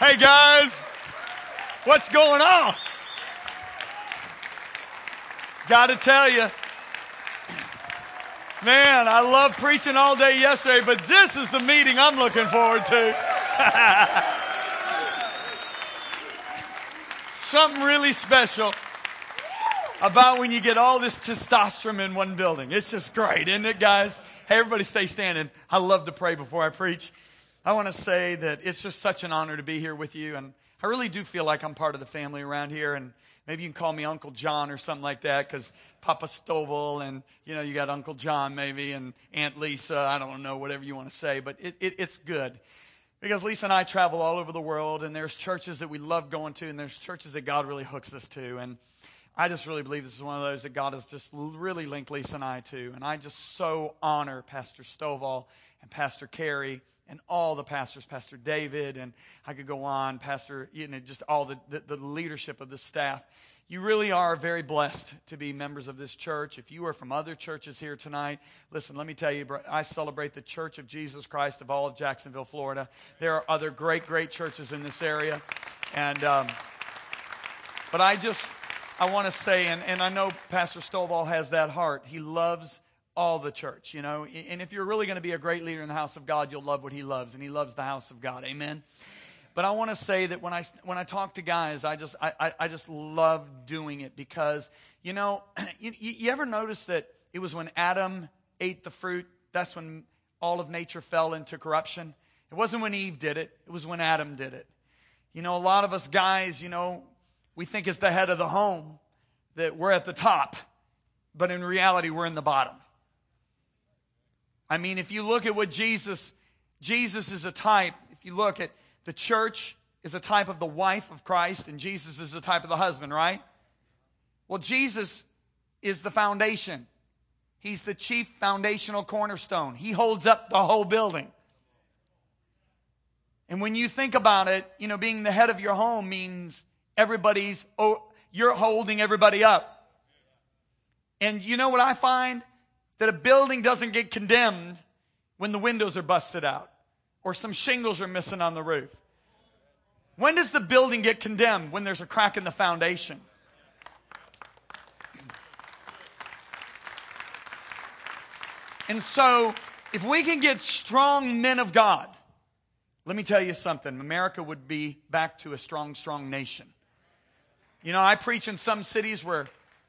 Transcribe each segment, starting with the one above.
Hey guys, what's going on? Got to tell you, man, I love preaching all day yesterday, but this is the meeting I'm looking forward to. Something really special about when you get all this testosterone in one building. It's just great, isn't it, guys? Hey, everybody stay standing. I love to pray before I preach. I want to say that it's just such an honor to be here with you, and I really do feel like I'm part of the family around here, and maybe you can call me Uncle John or something like that, because Papa Stovall, and you got Uncle John maybe, and Aunt Lisa, I don't know, whatever you want to say, but it's good. Because Lisa and I travel all over the world, and there's churches that we love going to, and there's churches that God really hooks us to, and I just really believe this is one of those that God has just really linked Lisa and I to, and I just so honor Pastor Stovall and Pastor Carey and all the pastors, Pastor David, and I could go on, Pastor, just all the leadership of the staff. You really are very blessed to be members of this church. If you are from other churches here tonight, listen, let me tell you, I celebrate the Church of Jesus Christ of all of Jacksonville, Florida. There are other great, great churches in this area. And but I want to say, and I know Pastor Stovall has that heart. He loves all the church, and if you're really going to be a great leader in the house of God, you'll love what he loves, and he loves the house of God. Amen. But I want to say that when I talk to guys, I just love doing it because, you ever notice that it was when Adam ate the fruit, that's when all of nature fell into corruption? It wasn't when Eve did it. It was when Adam did it. A lot of us guys, we think as the head of the home that we're at the top, but in reality, we're in the bottom. I mean, if you look at what Jesus is a type. If you look at the church is a type of the wife of Christ, and Jesus is a type of the husband, right? Well, Jesus is the foundation. He's the chief foundational cornerstone. He holds up the whole building. And when you think about it, being the head of your home means you're holding everybody up. And you know what I find? That a building doesn't get condemned when the windows are busted out or some shingles are missing on the roof. When does the building get condemned? When there's a crack in the foundation. And so, if we can get strong men of God, let me tell you something. America would be back to a strong, strong nation. I preach in some cities where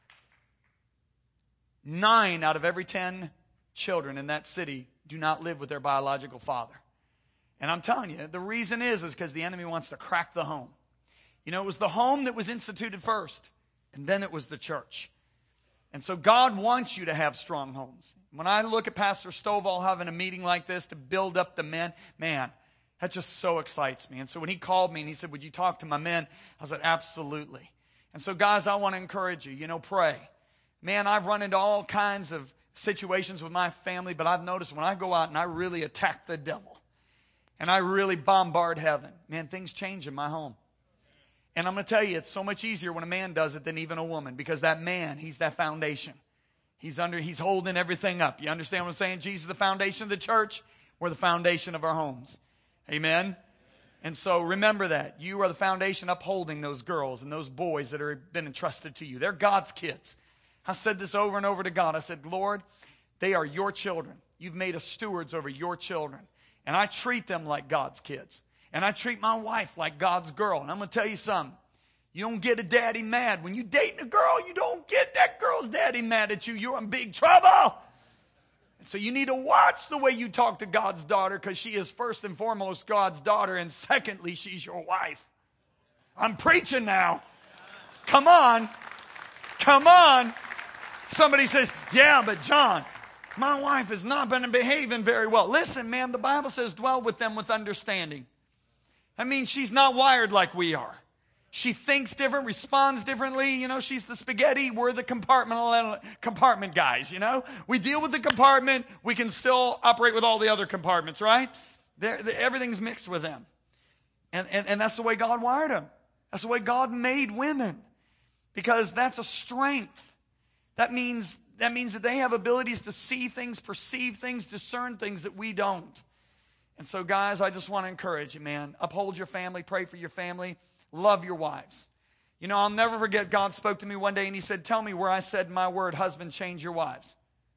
9 out of every 10 children in that city do not live with their biological father. And I'm telling you, the reason is because the enemy wants to crack the home. It was the home that was instituted first, and then it was the church. And so God wants you to have strong homes. When I look at Pastor Stovall having a meeting like this to build up the men, man, that just so excites me. And so when he called me and he said, would you talk to my men? I said, absolutely. And so guys, I want to encourage you, pray. Man, I've run into all kinds of situations with my family, but I've noticed when I go out and I really attack the devil and I really bombard heaven, man, things change in my home. And I'm going to tell you, it's so much easier when a man does it than even a woman, because that man, he's that foundation. He's holding everything up. You understand what I'm saying? Jesus is the foundation of the church. We're the foundation of our homes. Amen? And so remember that. You are the foundation upholding those girls and those boys that have been entrusted to you. They're God's kids. I said this over and over to God. I said, Lord, they are your children. You've made us stewards over your children. And I treat them like God's kids. And I treat my wife like God's girl. And I'm going to tell you something. You don't get a daddy mad. When you're dating a girl, you don't get that girl's daddy mad at you. You're in big trouble. And so you need to watch the way you talk to God's daughter, because she is first and foremost God's daughter. And secondly, she's your wife. I'm preaching now. Come on. Come on. Somebody says, yeah, but John, my wife has not been behaving very well. Listen, man, the Bible says dwell with them with understanding. That means she's not wired like we are. She thinks different, responds differently. She's the spaghetti. We're the compartment guys, We deal with the compartment. We can still operate with all the other compartments, right? Everything's mixed with them. And that's the way God wired them. That's the way God made women. Because that's a strength. That means that they have abilities to see things, perceive things, discern things that we don't. And so, guys, I just want to encourage you, man. Uphold your family. Pray for your family. Love your wives. You know, I'll never forget, God spoke to me one day and he said, tell me where I said my word, husband, change your wives.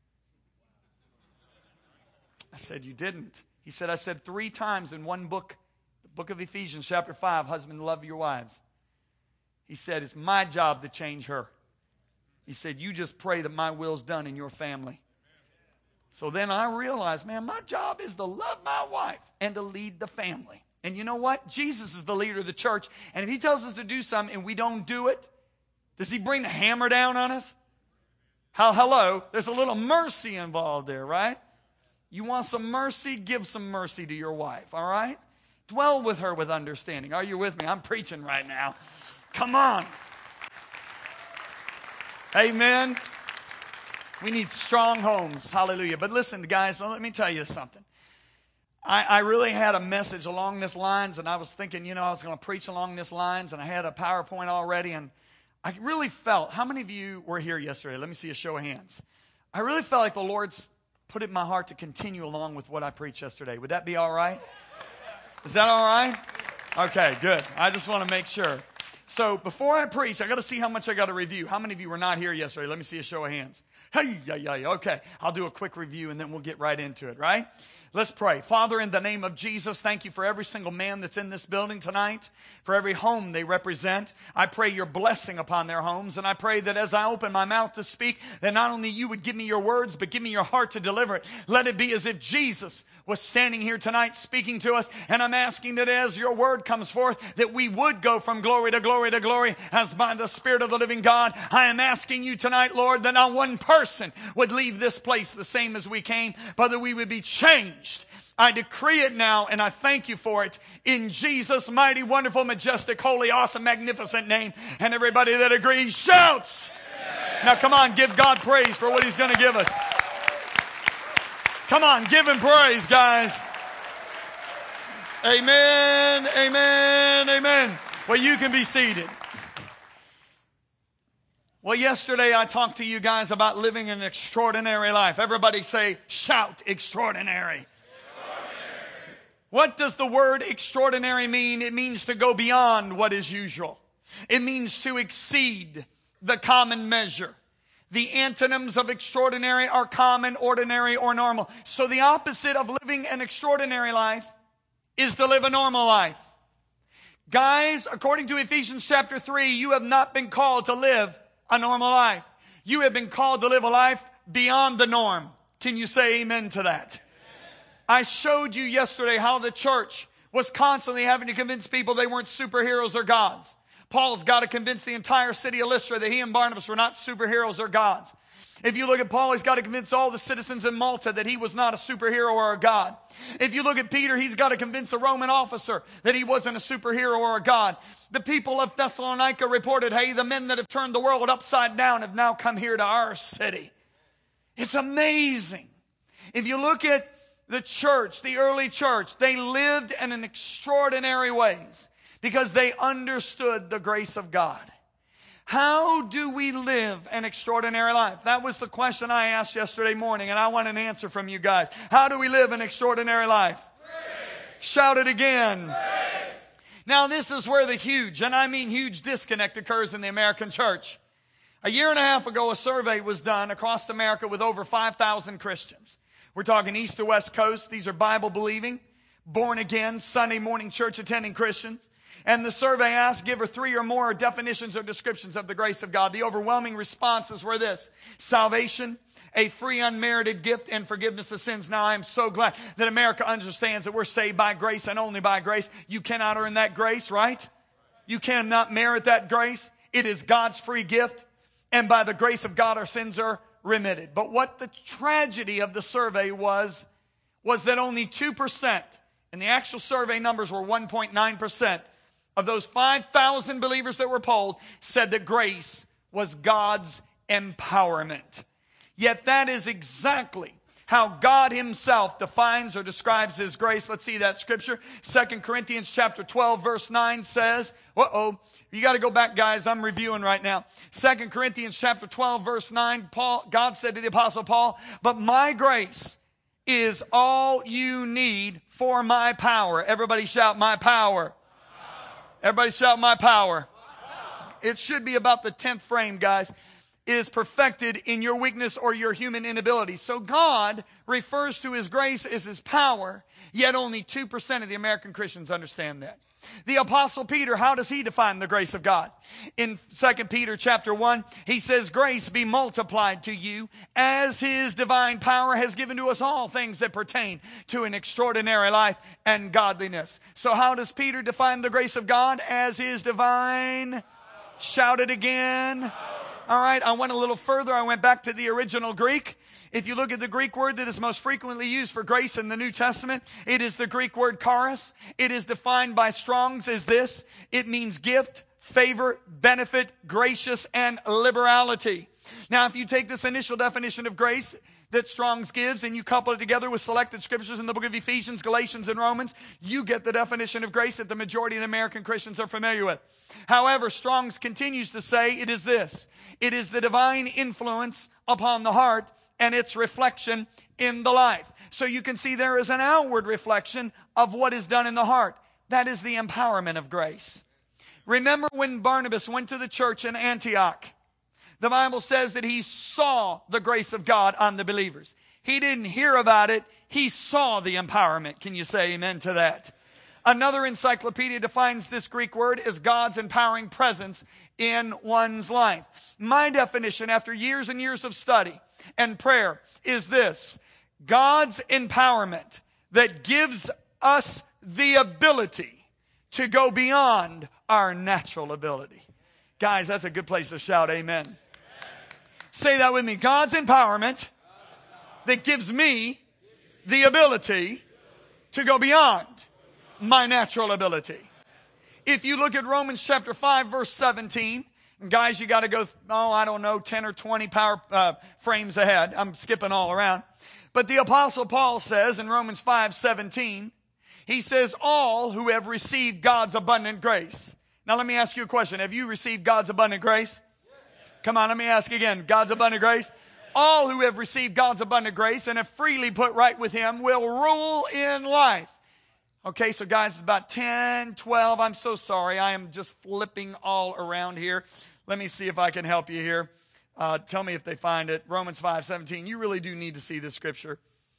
I said, you didn't. He said, I said 3 times in one book, the book of Ephesians, chapter 5, husband, love your wives. He said, it's my job to change her. He said, you just pray that my will's done in your family. So then I realized, man, my job is to love my wife and to lead the family. And you know what? Jesus is the leader of the church. And if he tells us to do something and we don't do it, does he bring the hammer down on us? Hello, there's a little mercy involved there, right? You want some mercy? Give some mercy to your wife, all right? Dwell with her with understanding. Are you with me? I'm preaching right now. Come on. Amen. We need strong homes. Hallelujah. But listen, guys, let me tell you something. I really had a message along this lines, and I was thinking, I was going to preach along this lines, and I had a PowerPoint already, and I really felt, how many of you were here yesterday? Let me see a show of hands. I really felt like the Lord's put it in my heart to continue along with what I preached yesterday. Would that be all right? Is that all right? Okay, good. I just want to make sure. So before I preach, I got to see how much I got to review. How many of you were not here yesterday? Let me see a show of hands. Hey, yeah. Okay, I'll do a quick review and then we'll get right into it, right? Let's pray. Father, in the name of Jesus, thank you for every single man that's in this building tonight, for every home they represent. I pray your blessing upon their homes, and I pray that as I open my mouth to speak, that not only you would give me your words, but give me your heart to deliver it. Let it be as if Jesus was standing here tonight speaking to us, and I'm asking that as your word comes forth, that we would go from glory to glory to glory as by the Spirit of the living God. I am asking you tonight, Lord, that not one person would leave this place the same as we came, but that we would be changed. I decree it now, and I thank you for it in Jesus' mighty, wonderful, majestic, holy, awesome, magnificent name. And everybody that agrees shouts. Amen. Now come on, give God praise for what he's going to give us. Come on, give him praise, guys. Amen, amen, amen. Well, you can be seated. Well, yesterday I talked to you guys about living an extraordinary life. Everybody say, shout, extraordinary. What does the word extraordinary mean? It means to go beyond what is usual. It means to exceed the common measure. The antonyms of extraordinary are common, ordinary, or normal. So the opposite of living an extraordinary life is to live a normal life. Guys, according to Ephesians chapter 3, you have not been called to live a normal life. You have been called to live a life beyond the norm. Can you say amen to that? I showed you yesterday how the church was constantly having to convince people they weren't superheroes or gods. Paul's got to convince the entire city of Lystra that he and Barnabas were not superheroes or gods. If you look at Paul, he's got to convince all the citizens in Malta that he was not a superhero or a god. If you look at Peter, he's got to convince a Roman officer that he wasn't a superhero or a god. The people of Thessalonica reported, hey, the men that have turned the world upside down have now come here to our city. It's amazing. If you look at the church, the early church, they lived in an extraordinary ways because they understood the grace of God. How do we live an extraordinary life? That was the question I asked yesterday morning, and I want an answer from you guys. How do we live an extraordinary life? Grace. Shout it again. Grace. Now, this is where the huge, and I mean huge, disconnect occurs in the American church. A year and a half ago, a survey was done across America with over 5,000 Christians. We're talking east to west coast. These are Bible-believing, born-again, Sunday morning church-attending Christians. And the survey asked, give her 3 or more definitions or descriptions of the grace of God. The overwhelming responses were this: salvation, a free unmerited gift, and forgiveness of sins. Now, I am so glad that America understands that we're saved by grace and only by grace. You cannot earn that grace, right? You cannot merit that grace. It is God's free gift. And by the grace of God, our sins are remitted. But what the tragedy of the survey was that only 2%, and the actual survey numbers were 1.9%, of those 5,000 believers that were polled said that grace was God's empowerment. Yet that is exactly how God himself defines or describes his grace. Let's see that scripture. 2 Corinthians chapter 12 verse 9 says, you got to go back, guys. I'm reviewing right now. 2 Corinthians chapter 12 verse 9, God said to the apostle Paul, but my grace is all you need for my power. Everybody shout, my power. Everybody shout, my power. It should be about the 10th frame, guys. Is perfected in your weakness or your human inability. So God refers to His grace as His power, yet only 2% of the American Christians understand that. The Apostle Peter, how does he define the grace of God? In 2 Peter chapter 1, he says, grace be multiplied to you as His divine power has given to us all things that pertain to an extraordinary life and godliness. So how does Peter define the grace of God? As His divine, shout it again. All right, I went a little further. I went back to the original Greek. If you look at the Greek word that is most frequently used for grace in the New Testament, it is the Greek word charis. It is defined by Strong's as this. It means gift, favor, benefit, gracious, and liberality. Now, if you take this initial definition of grace that Strong's gives and you couple it together with selected scriptures in the book of Ephesians, Galatians, and Romans, you get the definition of grace that the majority of the American Christians are familiar with. However, Strong's continues to say it is this. It is the divine influence upon the heart and its reflection in the life. So you can see there is an outward reflection of what is done in the heart. That is the empowerment of grace. Remember when Barnabas went to the church in Antioch? The Bible says that he saw the grace of God on the believers. He didn't hear about it. He saw the empowerment. Can you say amen to that? Another encyclopedia defines this Greek word as God's empowering presence in one's life. My definition after years and years of study and prayer is this: God's empowerment that gives us the ability to go beyond our natural ability. Guys, that's a good place to shout amen. Say that with me. God's empowerment that gives me the ability to go beyond my natural ability. If you look at Romans chapter 5, verse 17, and guys, you got to go, 10 or 20 frames ahead. I'm skipping all around. But the Apostle Paul says in Romans 5:17, he says, all who have received God's abundant grace. Now let me ask you a question. Have you received God's abundant grace? Come on, let me ask again. God's abundant grace? All who have received God's abundant grace and have freely put right with Him will rule in life. Okay, so guys, it's about 10, 12. I'm so sorry. I am just flipping all around here. Let me see if I can help you here. Tell me if they find it. Romans 5:17. You really do need to see this scripture.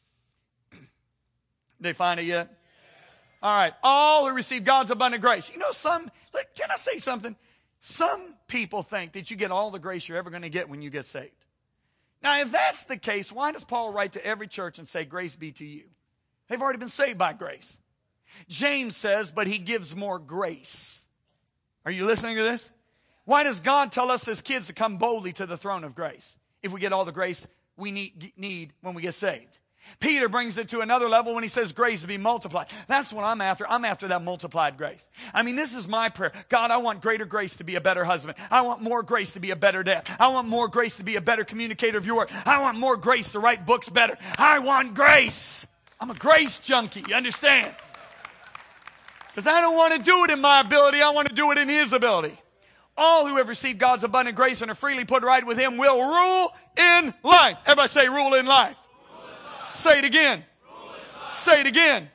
They find it yet? All right. All who receive God's abundant grace. You know, can I say something? Some people think that you get all the grace you're ever going to get when you get saved. Now, if that's the case, why does Paul write to every church and say, grace be to you? They've already been saved by grace. James says, but He gives more grace. Are you listening to this? Why does God tell us as kids to come boldly to the throne of grace if we get all the grace we need when we get saved? Peter brings it to another level when he says grace be multiplied. That's what I'm after. I'm after that multiplied grace. I mean, this is my prayer. God, I want greater grace to be a better husband. I want more grace to be a better dad. I want more grace to be a better communicator of your word. I want more grace to write books better. I want grace. I'm a grace junkie. You understand? Because I don't want to do it in my ability. I want to do it in His ability. All who have received God's abundant grace and are freely put right with Him will rule in life. Everybody say rule in life. Say it again. Say it again.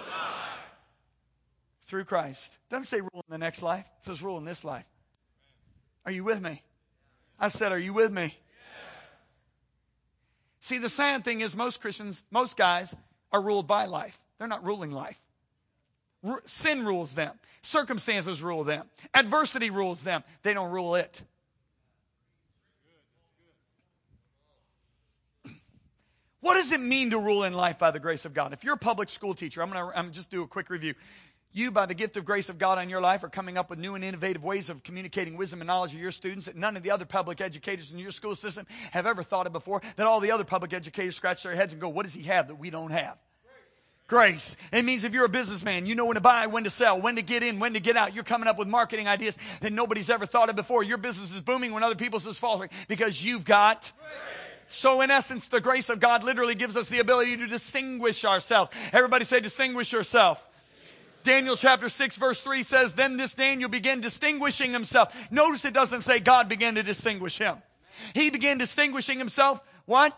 Through Christ. It doesn't say rule in the next life. It says rule in this life. Are you with me? I said, are you with me? See, the sad thing is most Christians, most guys are ruled by life. They're not ruling life. Sin rules them. Circumstances rule them. Adversity rules them. They don't rule it. What does it mean to rule in life by the grace of God? If you're a public school teacher, I'm just do a quick review. You, by the gift of grace of God on your life, are coming up with new and innovative ways of communicating wisdom and knowledge to your students that none of the other public educators in your school system have ever thought of before, that all the other public educators scratch their heads and go, what does he have that we don't have? Grace. It means if you're a businessman, you know when to buy, when to sell, when to get in, when to get out. You're coming up with marketing ideas that nobody's ever thought of before. Your business is booming when other people's is faltering because you've got grace. So in essence, the grace of God literally gives us the ability to distinguish ourselves. Everybody say distinguish yourself. Daniel chapter 6 verse 3 says, then this Daniel began distinguishing himself. Notice it doesn't say God began to distinguish him. He began distinguishing himself, what?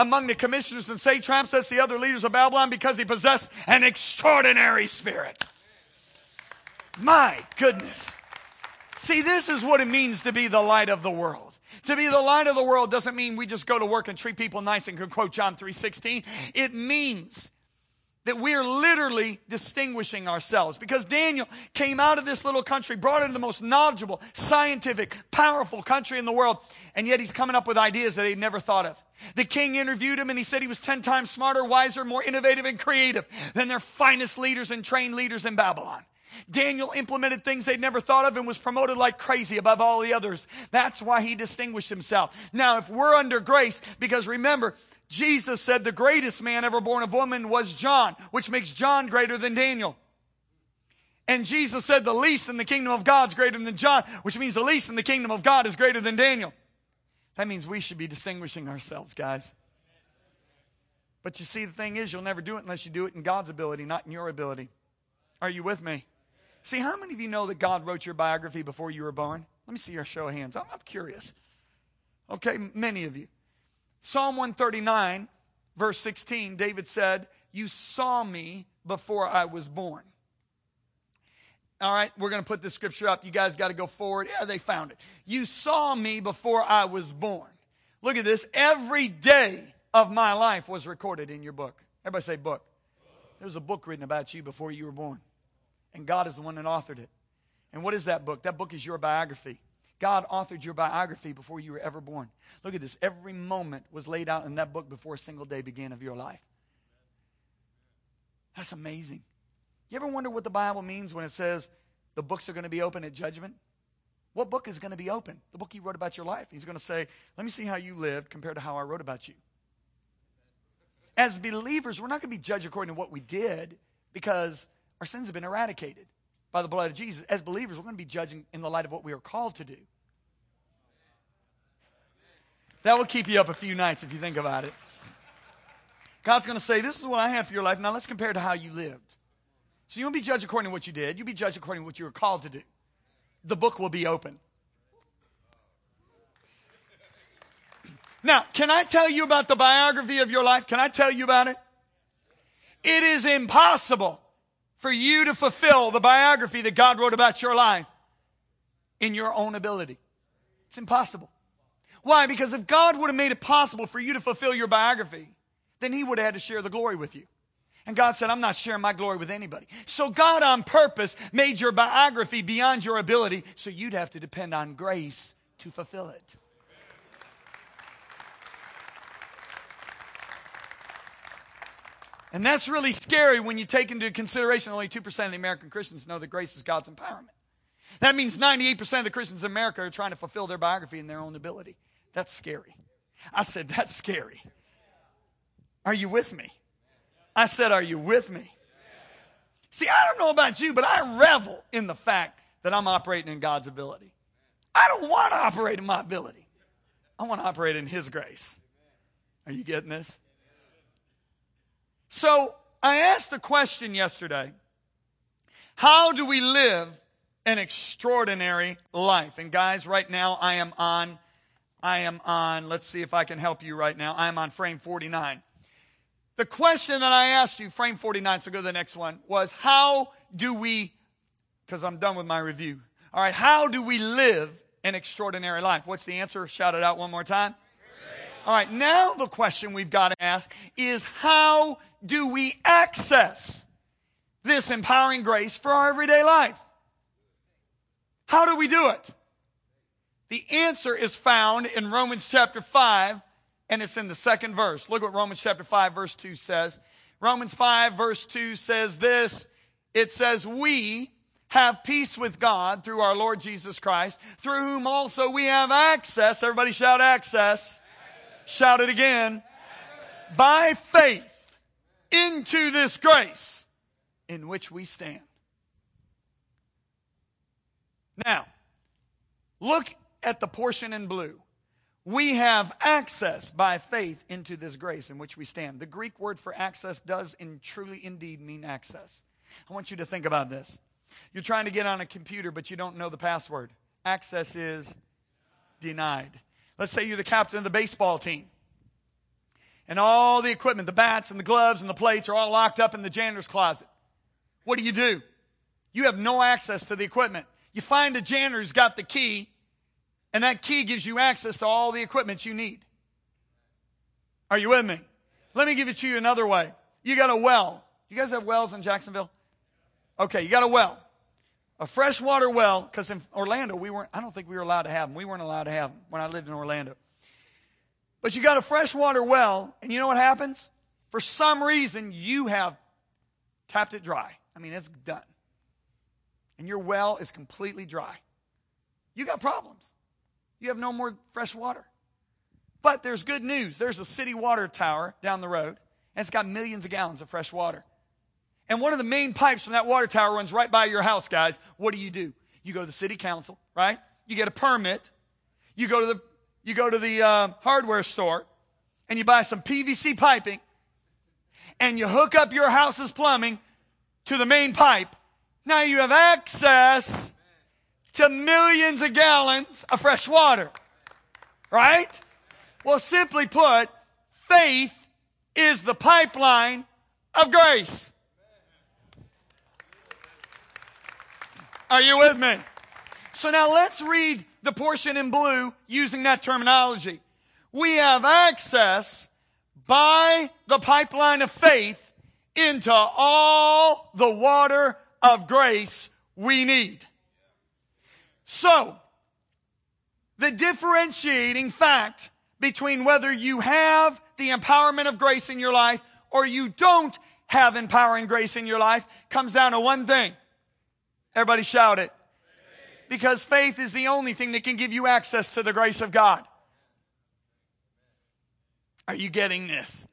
among the commissioners and satraps, that's the other leaders of Babylon, because he possessed an extraordinary spirit. My goodness. See, this is what it means to be the light of the world. To be the light of the world doesn't mean we just go to work and treat people nice and can quote John 3:16. It means that we are literally distinguishing ourselves. Because Daniel came out of this little country, brought into the most knowledgeable, scientific, powerful country in the world, and yet he's coming up with ideas that he'd never thought of. The king interviewed him, and he said he was 10 times smarter, wiser, more innovative, and creative than their finest leaders and trained leaders in Babylon. Daniel implemented things they'd never thought of and was promoted like crazy above all the others. That's why he distinguished himself. Now, if we're under grace, because remember, Jesus said the greatest man ever born of woman was John, which makes John greater than Daniel. And Jesus said the least in the kingdom of God is greater than John, which means the least in the kingdom of God is greater than Daniel. That means we should be distinguishing ourselves, guys. But you see, the thing is, you'll never do it unless you do it in God's ability, not in your ability. Are you with me? See, how many of you know that God wrote your biography before you were born? Let me see your show of hands. I'm curious. Okay, many of you. Psalm 139, verse 16, David said, "You saw me before I was born." All right, we're going to put this scripture up. You guys got to go forward. Yeah, they found it. You saw me before I was born. Look at this. Every day of my life was recorded in your book. Everybody say book. There was a book written about you before you were born. And God is the one that authored it. And what is that book? That book is your biography. God authored your biography before you were ever born. Look at this. Every moment was laid out in that book before a single day began of your life. That's amazing. You ever wonder what the Bible means when it says the books are going to be open at judgment? What book is going to be open? The book he wrote about your life. He's going to say, let me see how you lived compared to how I wrote about you. As believers, we're not going to be judged according to what we did because our sins have been eradicated by the blood of Jesus. As believers, we're going to be judging in the light of what we are called to do. That will keep you up a few nights if you think about it. God's going to say, this is what I have for your life. Now let's compare it to how you lived. So you won't be judged according to what you did. You'll be judged according to what you were called to do. The book will be open. Now, can I tell you about the biography of your life? Can I tell you about it? It is impossible for you to fulfill the biography that God wrote about your life in your own ability. It's impossible. Why? Because if God would have made it possible for you to fulfill your biography, then he would have had to share the glory with you. And God said, I'm not sharing my glory with anybody. So God on purpose made your biography beyond your ability, so you'd have to depend on grace to fulfill it. And that's really scary when you take into consideration only 2% of the American Christians know that grace is God's empowerment. That means 98% of the Christians in America are trying to fulfill their biography in their own ability. That's scary. I said, that's scary. Are you with me? I said, are you with me? See, I don't know about you, but I revel in the fact that I'm operating in God's ability. I don't want to operate in my ability. I want to operate in his grace. Are you getting this? So I asked a question yesterday. How do we live an extraordinary life? And guys, right now I am on, let's see if I can help you right now. I am on frame 49. The question that I asked you, frame 49, so go to the next one, was how do we, because I'm done with my review. All right, how do we live an extraordinary life? What's the answer? Shout it out one more time. All right, now the question we've got to ask is how do we access this empowering grace for our everyday life? How do we do it? The answer is found in Romans chapter 5, and it's in the second verse. Look what Romans chapter 5, verse 2 says. Romans 5, verse 2 says this. It says, we have peace with God through our Lord Jesus Christ, through whom also we have access. Everybody shout access. Shout it again. By faith into this grace in which we stand. Now, look at the portion in blue. We have access by faith into this grace in which we stand. The Greek word for access does truly indeed mean access. I want you to think about this. You're trying to get on a computer, but you don't know the password. Access is denied. Let's say you're the captain of the baseball team. And all the equipment, the bats and the gloves and the plates are all locked up in the janitor's closet. What do? You have no access to the equipment. You find a janitor who's got the key, and that key gives you access to all the equipment you need. Are you with me? Let me give it to you another way. You got a well. You guys have wells in Jacksonville? Okay, you got a well. A freshwater well, because in Orlando, I don't think we were allowed to have them. We weren't allowed to have them when I lived in Orlando. But you got a freshwater well, and you know what happens? For some reason, you have tapped it dry. I mean, it's done. And your well is completely dry. You got problems. You have no more fresh water. But there's good news. There's a city water tower down the road, and it's got millions of gallons of fresh water. And one of the main pipes from that water tower runs right by your house, guys. What do? You go to the city council, right? You get a permit. You go to the hardware store, and you buy some PVC piping, and you hook up your house's plumbing to the main pipe. Now you have access to millions of gallons of fresh water, right? Well, simply put, faith is the pipeline of grace. Are you with me? So now let's read the portion in blue using that terminology. We have access by the pipeline of faith into all the water of grace we need. So, the differentiating fact between whether you have the empowerment of grace in your life or you don't have empowering grace in your life comes down to one thing. Everybody shout it. Because faith is the only thing that can give you access to the grace of God. Are you getting this?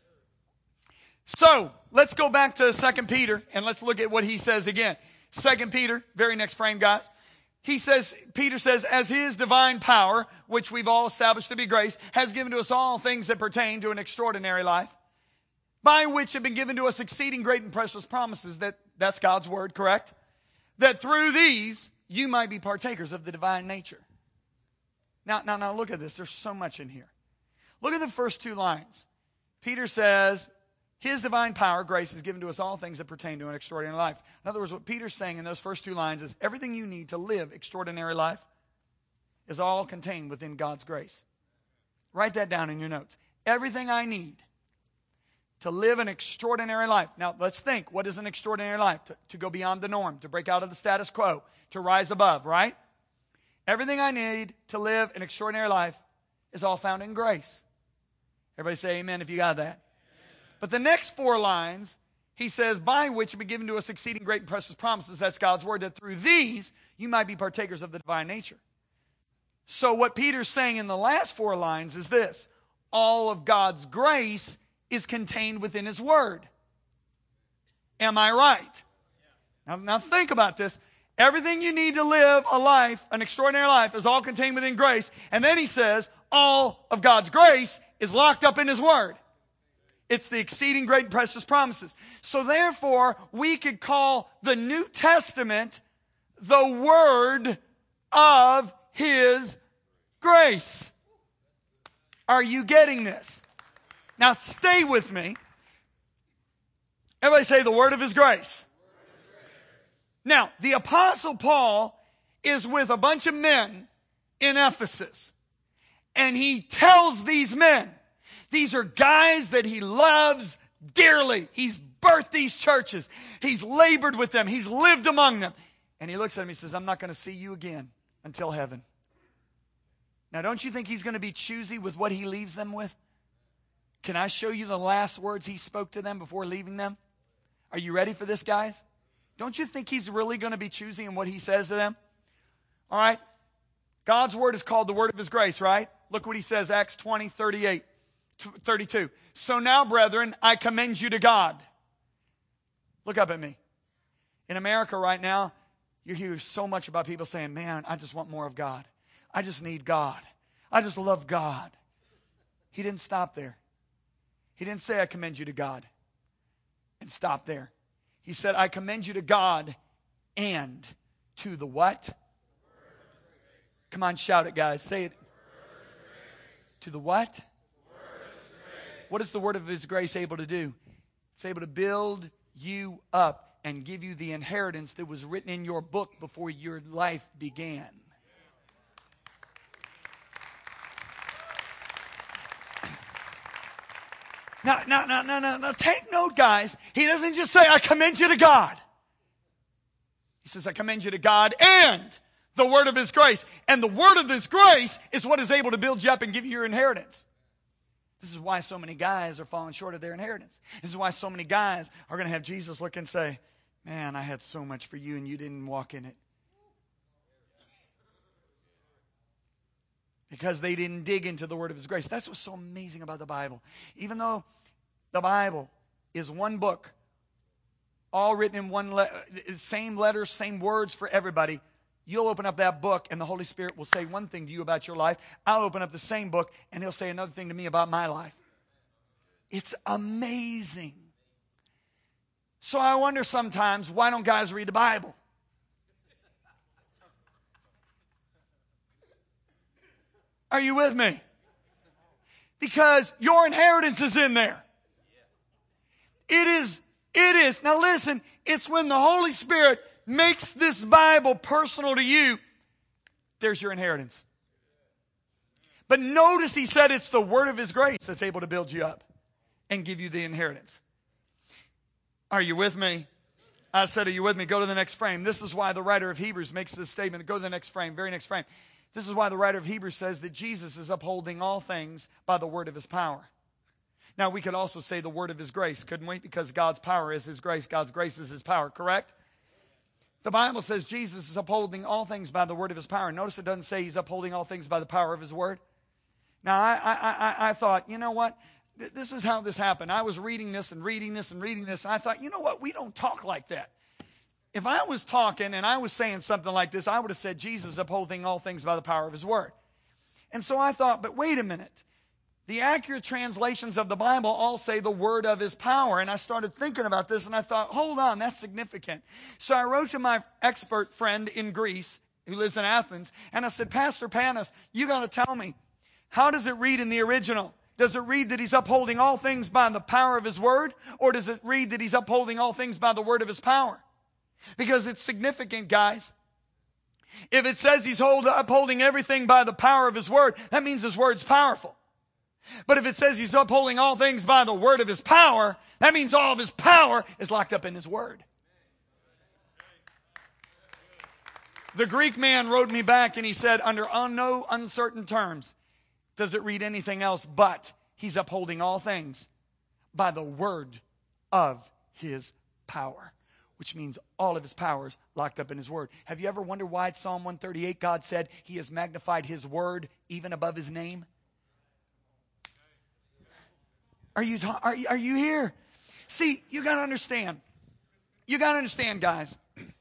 So, let's go back to 2 Peter and let's look at what he says again. 2 Peter, very next frame, guys. Peter says, as his divine power, which we've all established to be grace, has given to us all things that pertain to an extraordinary life, by which have been given to us exceeding great and precious promises. That's God's word, correct? That through these, you might be partakers of the divine nature. Now look at this. There's so much in here. Look at the first two lines. Peter says, his divine power, grace, is given to us all things that pertain to an extraordinary life. In other words, what Peter's saying in those first two lines is everything you need to live extraordinary life is all contained within God's grace. Write that down in your notes. Everything I need to live an extraordinary life. Now, let's think. What is an extraordinary life? To go beyond the norm, to break out of the status quo, to rise above, right? Everything I need to live an extraordinary life is all found in grace. Everybody say amen if you got that. But the next four lines, he says, by which have been given to us exceeding great and precious promises. That's God's word, that through these you might be partakers of the divine nature. So what Peter's saying in the last four lines is this. All of God's grace is contained within his word. Am I right? Now think about this. Everything you need to live a life, an extraordinary life, is all contained within grace. And then he says, all of God's grace is locked up in his word. It's the exceeding great and precious promises. So therefore, we could call the New Testament the word of his grace. Are you getting this? Now stay with me. Everybody say the word of his grace. Now, the Apostle Paul is with a bunch of men in Ephesus. And he tells these men, these are guys that he loves dearly. He's birthed these churches. He's labored with them. He's lived among them. And he looks at them and he says, I'm not going to see you again until heaven. Now, don't you think he's going to be choosy with what he leaves them with? Can I show you the last words he spoke to them before leaving them? Are you ready for this, guys? Don't you think he's really going to be choosy in what he says to them? All right. God's word is called the word of his grace, right? Look what he says, Acts 20:32. So now, brethren, I commend you to God. Look up at me. In America right now, you hear so much about people saying, man, I just want more of God. I just need God. I just love God. He didn't stop there. He didn't say, I commend you to God and stop there. He said, I commend you to God and to the what? Come on, shout it, guys. Say it. To the what? What is the word of His grace able to do? It's able to build you up and give you the inheritance that was written in your book before your life began. Now, take note, guys. He doesn't just say, I commend you to God. He says, I commend you to God and the word of His grace. And the word of His grace is what is able to build you up and give you your inheritance. This is why so many guys are falling short of their inheritance. This is why so many guys are going to have Jesus look and say, man, I had so much for you and you didn't walk in it. Because they didn't dig into the word of His grace. That's what's so amazing about the Bible. Even though the Bible is one book, all written in one same letters, same words for everybody, you'll open up that book and the Holy Spirit will say one thing to you about your life. I'll open up the same book and He'll say another thing to me about my life. It's amazing. So I wonder sometimes, why don't guys read the Bible? Are you with me? Because your inheritance is in there. It is. Now listen, it's when the Holy Spirit makes this Bible personal to you, there's your inheritance. But notice He said it's the word of His grace that's able to build you up and give you the inheritance. Are you with me? I said, are you with me? Go to the next frame. This is why the writer of Hebrews makes this statement. Go to the next frame, very next frame. This is why the writer of Hebrews says that Jesus is upholding all things by the word of His power. Now, we could also say the word of His grace, couldn't we? Because God's power is His grace. God's grace is His power, correct? The Bible says Jesus is upholding all things by the word of His power. Notice it doesn't say He's upholding all things by the power of His word. Now, I thought, you know what? This is how this happened. I was reading this and reading this and reading this, and I thought, you know what? We don't talk like that. If I was talking and I was saying something like this, I would have said Jesus is upholding all things by the power of His word. And so I thought, but wait a minute. The accurate translations of the Bible all say the word of His power. And I started thinking about this and I thought, hold on, that's significant. So I wrote to my expert friend in Greece who lives in Athens. And I said, Pastor Panos, you got to tell me, how does it read in the original? Does it read that He's upholding all things by the power of His word? Or does it read that He's upholding all things by the word of His power? Because it's significant, guys. If it says He's upholding everything by the power of His word, that means His word's powerful. But if it says He's upholding all things by the word of His power, that means all of His power is locked up in His word. The Greek man wrote me back and he said, under no uncertain terms, does it read anything else but He's upholding all things by the word of His power. Which means all of His power is locked up in His word. Have you ever wondered why Psalm 138, God said He has magnified His word even above His name? Are you here? See, you got to understand. You got to understand, guys.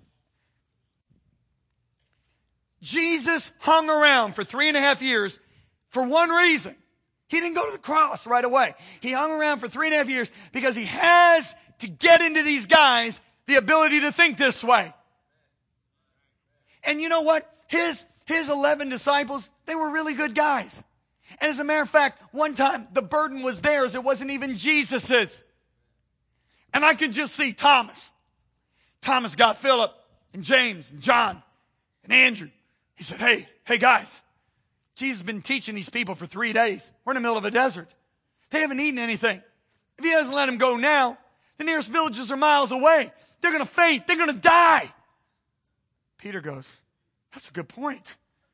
Jesus hung around for 3.5 years for one reason. He didn't go to the cross right away. He hung around for 3.5 years because He has to get into these guys the ability to think this way. And you know what? His 11 disciples, they were really good guys. And as a matter of fact, one time the burden was theirs. It wasn't even Jesus's. And I could just see Thomas. Thomas got Philip and James and John and Andrew. He said, hey guys, Jesus has been teaching these people for 3 days. We're in the middle of a desert. They haven't eaten anything. If He doesn't let them go now, the nearest villages are miles away. They're going to faint. They're going to die. Peter goes, that's a good point.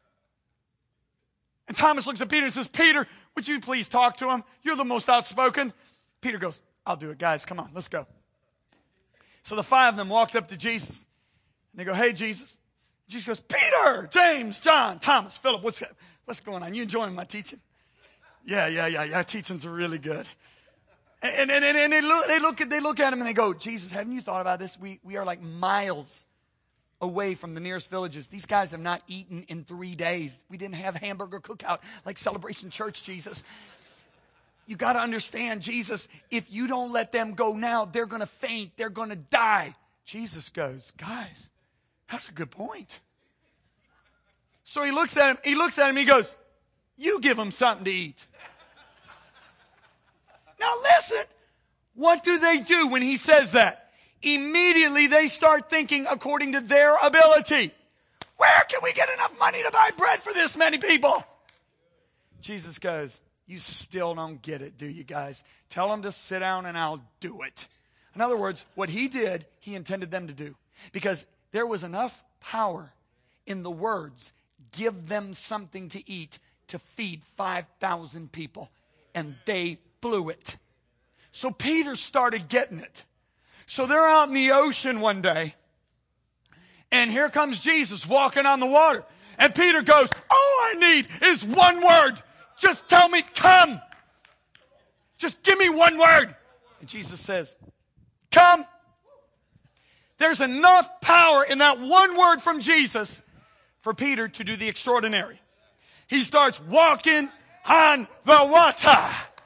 And Thomas looks at Peter and says, Peter, would you please talk to him? You're the most outspoken. Peter goes, I'll do it, guys. Come on, let's go. So the 5 of them walked up to Jesus. And they go, hey, Jesus. Jesus goes, Peter, James, John, Thomas, Philip, what's going on? You enjoying my teaching? Yeah. Teachings are really good. And they look at him and they go, Jesus, haven't you thought about this? We are like miles away from the nearest villages. These guys have not eaten in 3 days. We didn't have hamburger cookout like Celebration Church, Jesus. You got to understand, Jesus, if you don't let them go now, they're going to faint. They're going to die. Jesus goes, guys, that's a good point. So he looks at him. He goes, you give them something to eat. Now listen, what do they do when he says that? Immediately they start thinking according to their ability. Where can we get enough money to buy bread for this many people? Jesus goes, you still don't get it, do you guys? Tell them to sit down and I'll do it. In other words, what he did, he intended them to do. Because there was enough power in the words, give them something to eat, to feed 5,000 people. And they blew it. So Peter started getting it. So they're out in the ocean one day. And here comes Jesus walking on the water. And Peter goes, all I need is one word. Just tell me, come. Just give me one word. And Jesus says, come. There's enough power in that one word from Jesus for Peter to do the extraordinary. He starts walking on the water.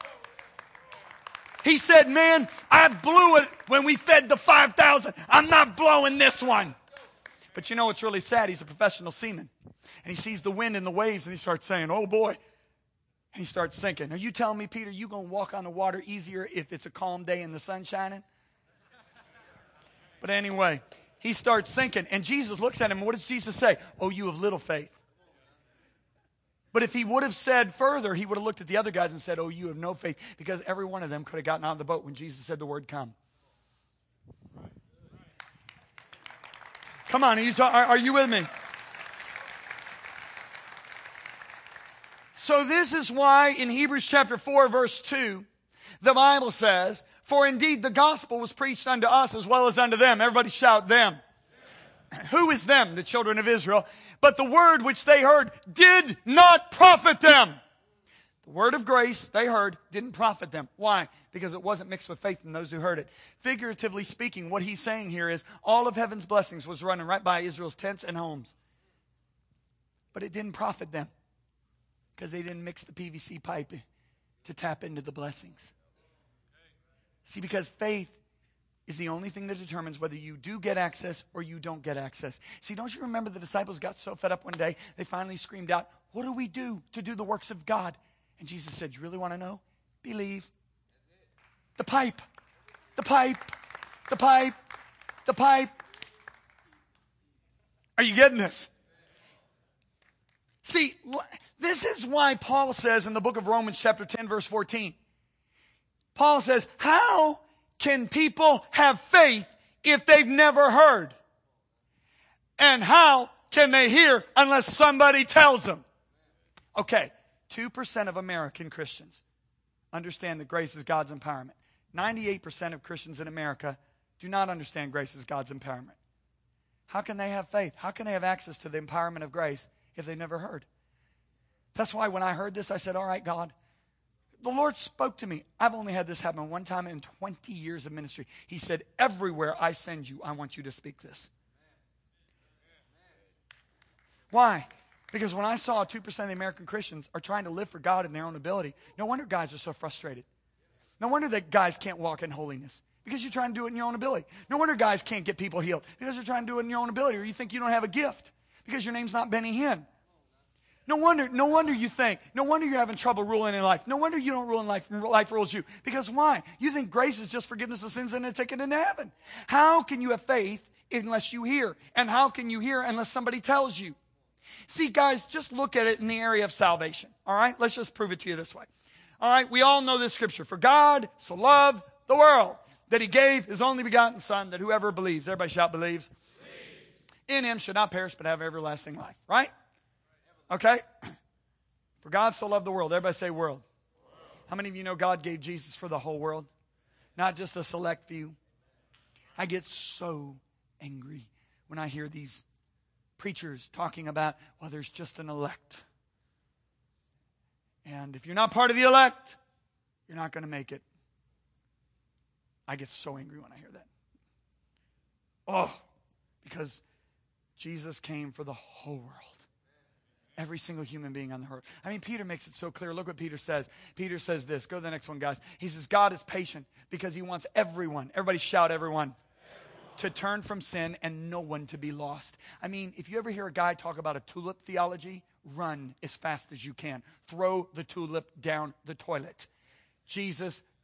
He said, man, I blew it when we fed the 5,000. I'm not blowing this one. But you know what's really sad? He's a professional seaman. And he sees the wind and the waves and he starts saying, oh boy. And he starts sinking. Are you telling me, Peter, you going to walk on the water easier if it's a calm day and the sun shining? But anyway, he starts sinking. And Jesus looks at him. And what does Jesus say? Oh, you have little faith. But if he would have said further, he would have looked at the other guys and said, oh, you have no faith. Because every one of them could have gotten out of the boat when Jesus said the word come. Come on, are you with me? So this is why in Hebrews chapter 4, verse 2, the Bible says, for indeed the gospel was preached unto us as well as unto them. Everybody shout them. Who is them? The children of Israel. But the word which they heard did not profit them. The word of grace they heard didn't profit them. Why? Because it wasn't mixed with faith in those who heard it. Figuratively speaking, what he's saying here is all of heaven's blessings was running right by Israel's tents and homes. But it didn't profit them because they didn't mix the PVC pipe to tap into the blessings. See, because faith is the only thing that determines whether you do get access or you don't get access. See, don't you remember the disciples got so fed up one day, they finally screamed out, what do we do to do the works of God? And Jesus said, you really want to know? Believe. The pipe. The pipe. The pipe. The pipe. Are you getting this? See, this is why Paul says in the book of Romans chapter 10, verse 14, Paul says, how can people have faith if they've never heard? And how can they hear unless somebody tells them? Okay, 2% of American Christians understand that grace is God's empowerment. 98% of Christians in America do not understand grace is God's empowerment. How can they have faith? How can they have access to the empowerment of grace if they never heard? That's why when I heard this, I said, all right, God, the Lord spoke to me. I've only had this happen one time in 20 years of ministry. He said, everywhere I send you, I want you to speak this. Why? Because when I saw 2% of the American Christians are trying to live for God in their own ability, no wonder guys are so frustrated. No wonder that guys can't walk in holiness. Because you're trying to do it in your own ability. No wonder guys can't get people healed. Because you're trying to do it in your own ability. Or you think you don't have a gift. Because your name's not Benny Hinn. No wonder you think. No wonder you're having trouble ruling in life. No wonder you don't rule in life. Life rules you. Because why? You think grace is just forgiveness of sins and a ticket into heaven. How can you have faith unless you hear? And how can you hear unless somebody tells you? See, guys, just look at it in the area of salvation. All right? Let's just prove it to you this way. All right? We all know this scripture. For God so loved the world that he gave his only begotten son, that whoever believes, everybody shout believes, in him should not perish but have everlasting life. Right? Okay? For God so loved the world. Everybody say world. How many of you know God gave Jesus for the whole world? Not just a select few. I get so angry when I hear these preachers talking about, well, there's just an elect. And if you're not part of the elect, you're not going to make it. I get so angry when I hear that. Oh, because Jesus came for the whole world. Every single human being on the earth. I mean, Peter makes it so clear. Look what Peter says. Peter says this. Go to the next one, guys. He says, God is patient because he wants everyone. Everybody shout everyone. To turn from sin and no one to be lost. I mean, if you ever hear a guy talk about a tulip theology, run as fast as you can. Throw the tulip down the toilet. Jesus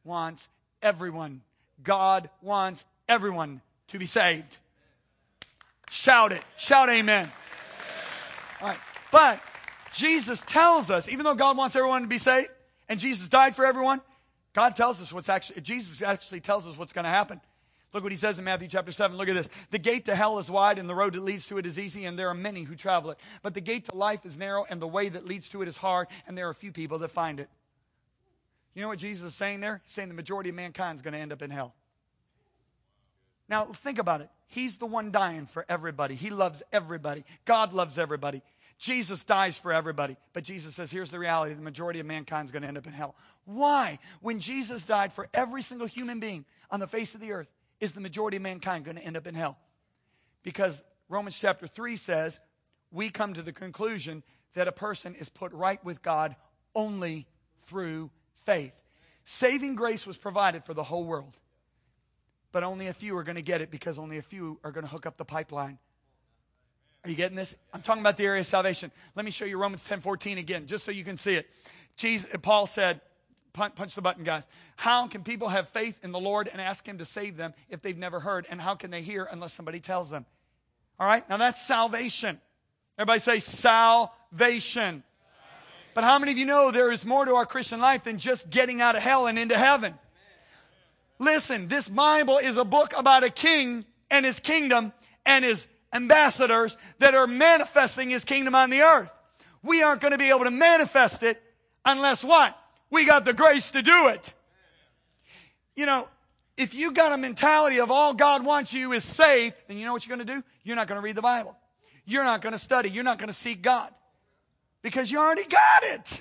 wants everyone. God wants everyone to be saved. Shout it. Shout amen. All right. But Jesus tells us, even though God wants everyone to be saved, and Jesus died for everyone, Jesus actually tells us what's going to happen. Look what he says in Matthew chapter 7. Look at this. The gate to hell is wide, and the road that leads to it is easy, and there are many who travel it. But the gate to life is narrow, and the way that leads to it is hard, and there are few people that find it. You know what Jesus is saying there? He's saying the majority of mankind is going to end up in hell. Now, think about it. He's the one dying for everybody. He loves everybody. God loves everybody. Jesus dies for everybody. But Jesus says, here's the reality. The majority of mankind is going to end up in hell. Why? When Jesus died for every single human being on the face of the earth, is the majority of mankind going to end up in hell? Because Romans chapter 3 says, we come to the conclusion that a person is put right with God only through faith. Saving grace was provided for the whole world. But only a few are going to get it because only a few are going to hook up the pipeline. Are you getting this? I'm talking about the area of salvation. Let me show you Romans 10:14 again, just so you can see it. Paul said, punch the button, guys. How can people have faith in the Lord and ask him to save them if they've never heard? And how can they hear unless somebody tells them? All right, now that's salvation. Everybody say salvation. But how many of you know there is more to our Christian life than just getting out of hell and into heaven? Listen, this Bible is a book about a king and his kingdom and his ambassadors that are manifesting his kingdom on the earth. We aren't going to be able to manifest it unless what? We got the grace to do it. You know, if you got a mentality of all God wants you is saved, then you know what you're going to do? You're not going to read the Bible. You're not going to study. You're not going to seek God. Because you already got it.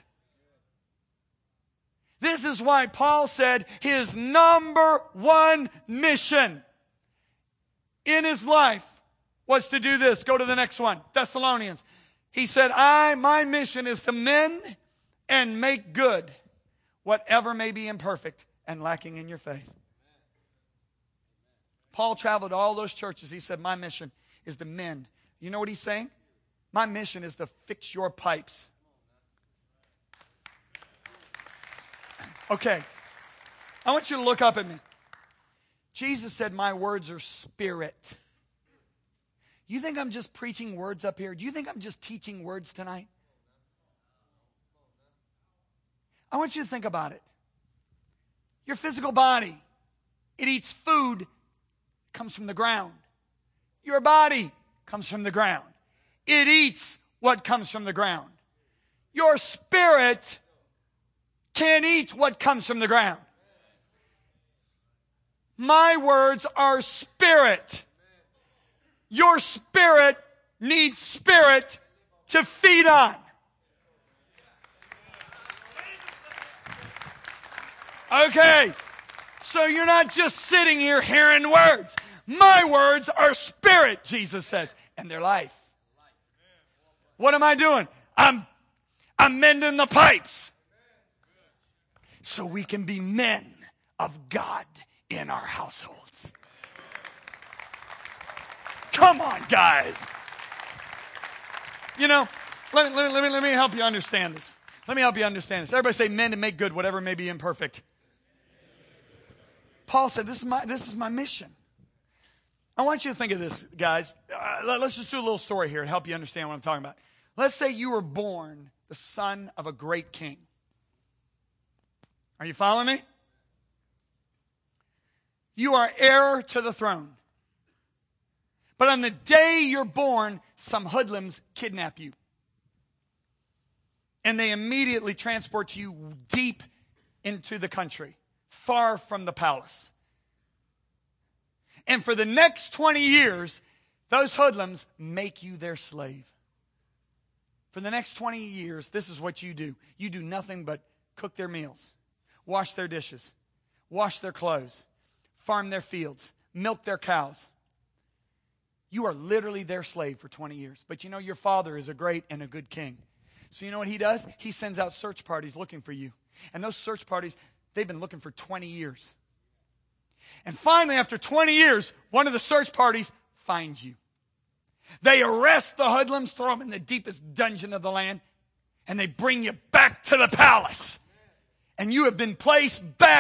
This is why Paul said his number one mission in his life was to do this. Go to the next one. Thessalonians. He said, my mission is to mend and make good whatever may be imperfect and lacking in your faith. Paul traveled to all those churches. He said, my mission is to mend. You know what he's saying? My mission is to fix your pipes. Okay. I want you to look up at me. Jesus said, my words are spirit. You think I'm just preaching words up here? Do you think I'm just teaching words tonight? I want you to think about it. Your physical body, it eats food, comes from the ground. Your body comes from the ground. It eats what comes from the ground. Your spirit can't eat what comes from the ground. My words are spirit. Your spirit needs spirit to feed on. Okay, so you're not just sitting here hearing words. My words are spirit, Jesus says, and they're life. What am I doing? I'm mending the pipes so we can be men of God in our households. Come on, guys. You know, let me help you understand this. Let me help you understand this. Everybody say, mend and make good whatever may be imperfect. Paul said, this is my mission. I want you to think of this, guys. Let's just do a little story here to help you understand what I'm talking about. Let's say you were born the son of a great king. Are you following me? You are heir to the throne. But on the day you're born, some hoodlums kidnap you. And they immediately transport you deep into the country, far from the palace. And for the next 20 years, those hoodlums make you their slave. For the next 20 years, this is what you do. You do nothing but cook their meals, wash their dishes, wash their clothes, farm their fields, milk their cows. You are literally their slave for 20 years. But you know your father is a great and a good king. So you know what he does? He sends out search parties looking for you. And those search parties, they've been looking for 20 years. And finally, after 20 years, one of the search parties finds you. They arrest the hoodlums, throw them in the deepest dungeon of the land, and they bring you back to the palace. And you have been placed back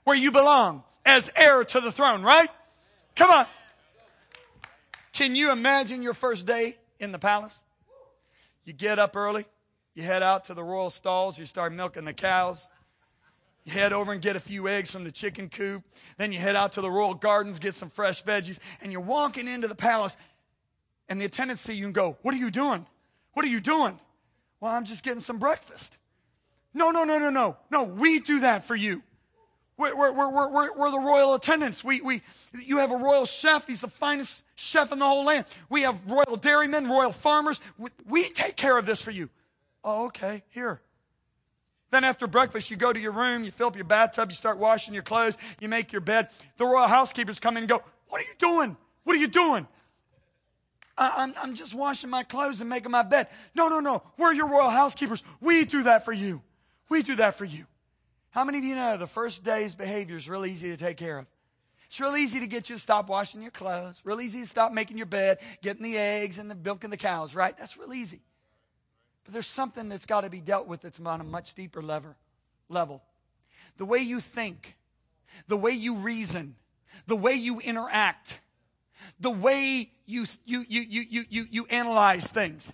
where you belong as heir to the throne, right? Come on. Can you imagine your first day in the palace? You get up early. You head out to the royal stalls. You start milking the cows. You head over and get a few eggs from the chicken coop. Then you head out to the royal gardens, get some fresh veggies. And you're walking into the palace. And the attendants see you and go, "What are you doing? What are you doing?" "Well, I'm just getting some breakfast." No, we do that for you. We're the royal attendants. You have a royal chef. He's the finest chef in the whole land. We have royal dairymen, royal farmers. We take care of this for you. "Oh, okay, here." Then after breakfast, you go to your room, you fill up your bathtub, you start washing your clothes, you make your bed. The royal housekeepers come in and go, "What are you doing? What are you doing?" I'm just washing my clothes and making my bed." No. We're your royal housekeepers. We do that for you. We do that for you. How many of you know the first day's behavior is real easy to take care of? It's real easy to get you to stop washing your clothes. Real easy to stop making your bed, getting the eggs and the milking the cows, right? That's real easy. But there's something that's got to be dealt with that's on a much deeper level. The way you think, the way you reason, the way you interact, the way you analyze things.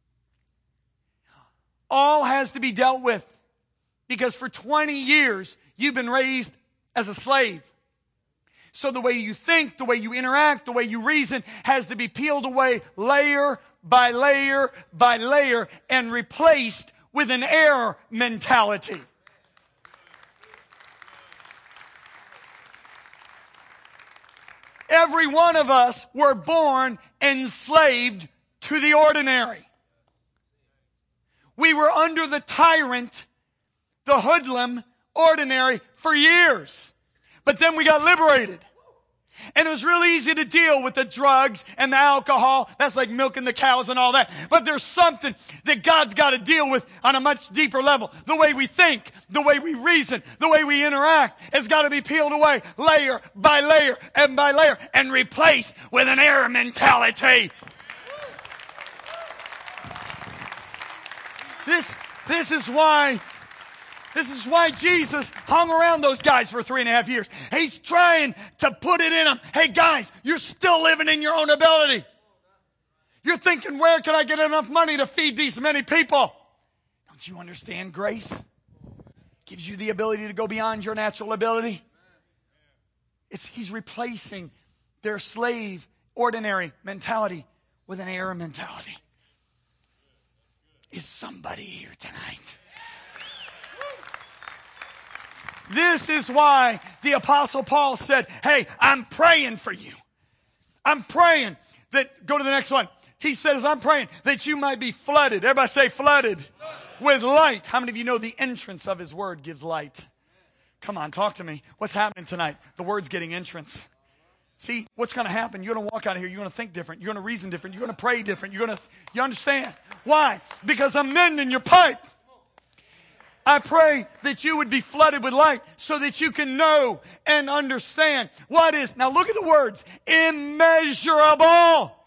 All has to be dealt with. Because for 20 years, you've been raised as a slave. So the way you think, the way you interact, the way you reason has to be peeled away layer by layer by layer and replaced with an heir mentality. Every one of us were born enslaved to the ordinary. We were under the tyrant, the hoodlum, ordinary for years. But then we got liberated. And it was real easy to deal with the drugs and the alcohol. That's like milking the cows and all that. But there's something that God's got to deal with on a much deeper level. The way we think, the way we reason, the way we interact has got to be peeled away layer by layer and by layer and replaced with an heir mentality. This is why Jesus hung around those guys for 3.5 years. He's trying to put it in them. Hey guys, you're still living in your own ability. You're thinking, where can I get enough money to feed these many people? Don't you understand grace? Gives you the ability to go beyond your natural ability. He's replacing their slave, ordinary mentality with an heir mentality. Is somebody here tonight? This is why the Apostle Paul said, hey, I'm praying for you. I'm praying that, go to the next one. He says, I'm praying that you might be flooded. Everybody say flooded with light. How many of you know the entrance of his word gives light? Come on, talk to me. What's happening tonight? The word's getting entrance. See, what's going to happen? You're going to walk out of here. You're going to think different. You're going to reason different. You're going to pray different. You understand? Why? Because I'm mending your pipe. I pray that you would be flooded with light so that you can know and understand what is, now look at the words, immeasurable.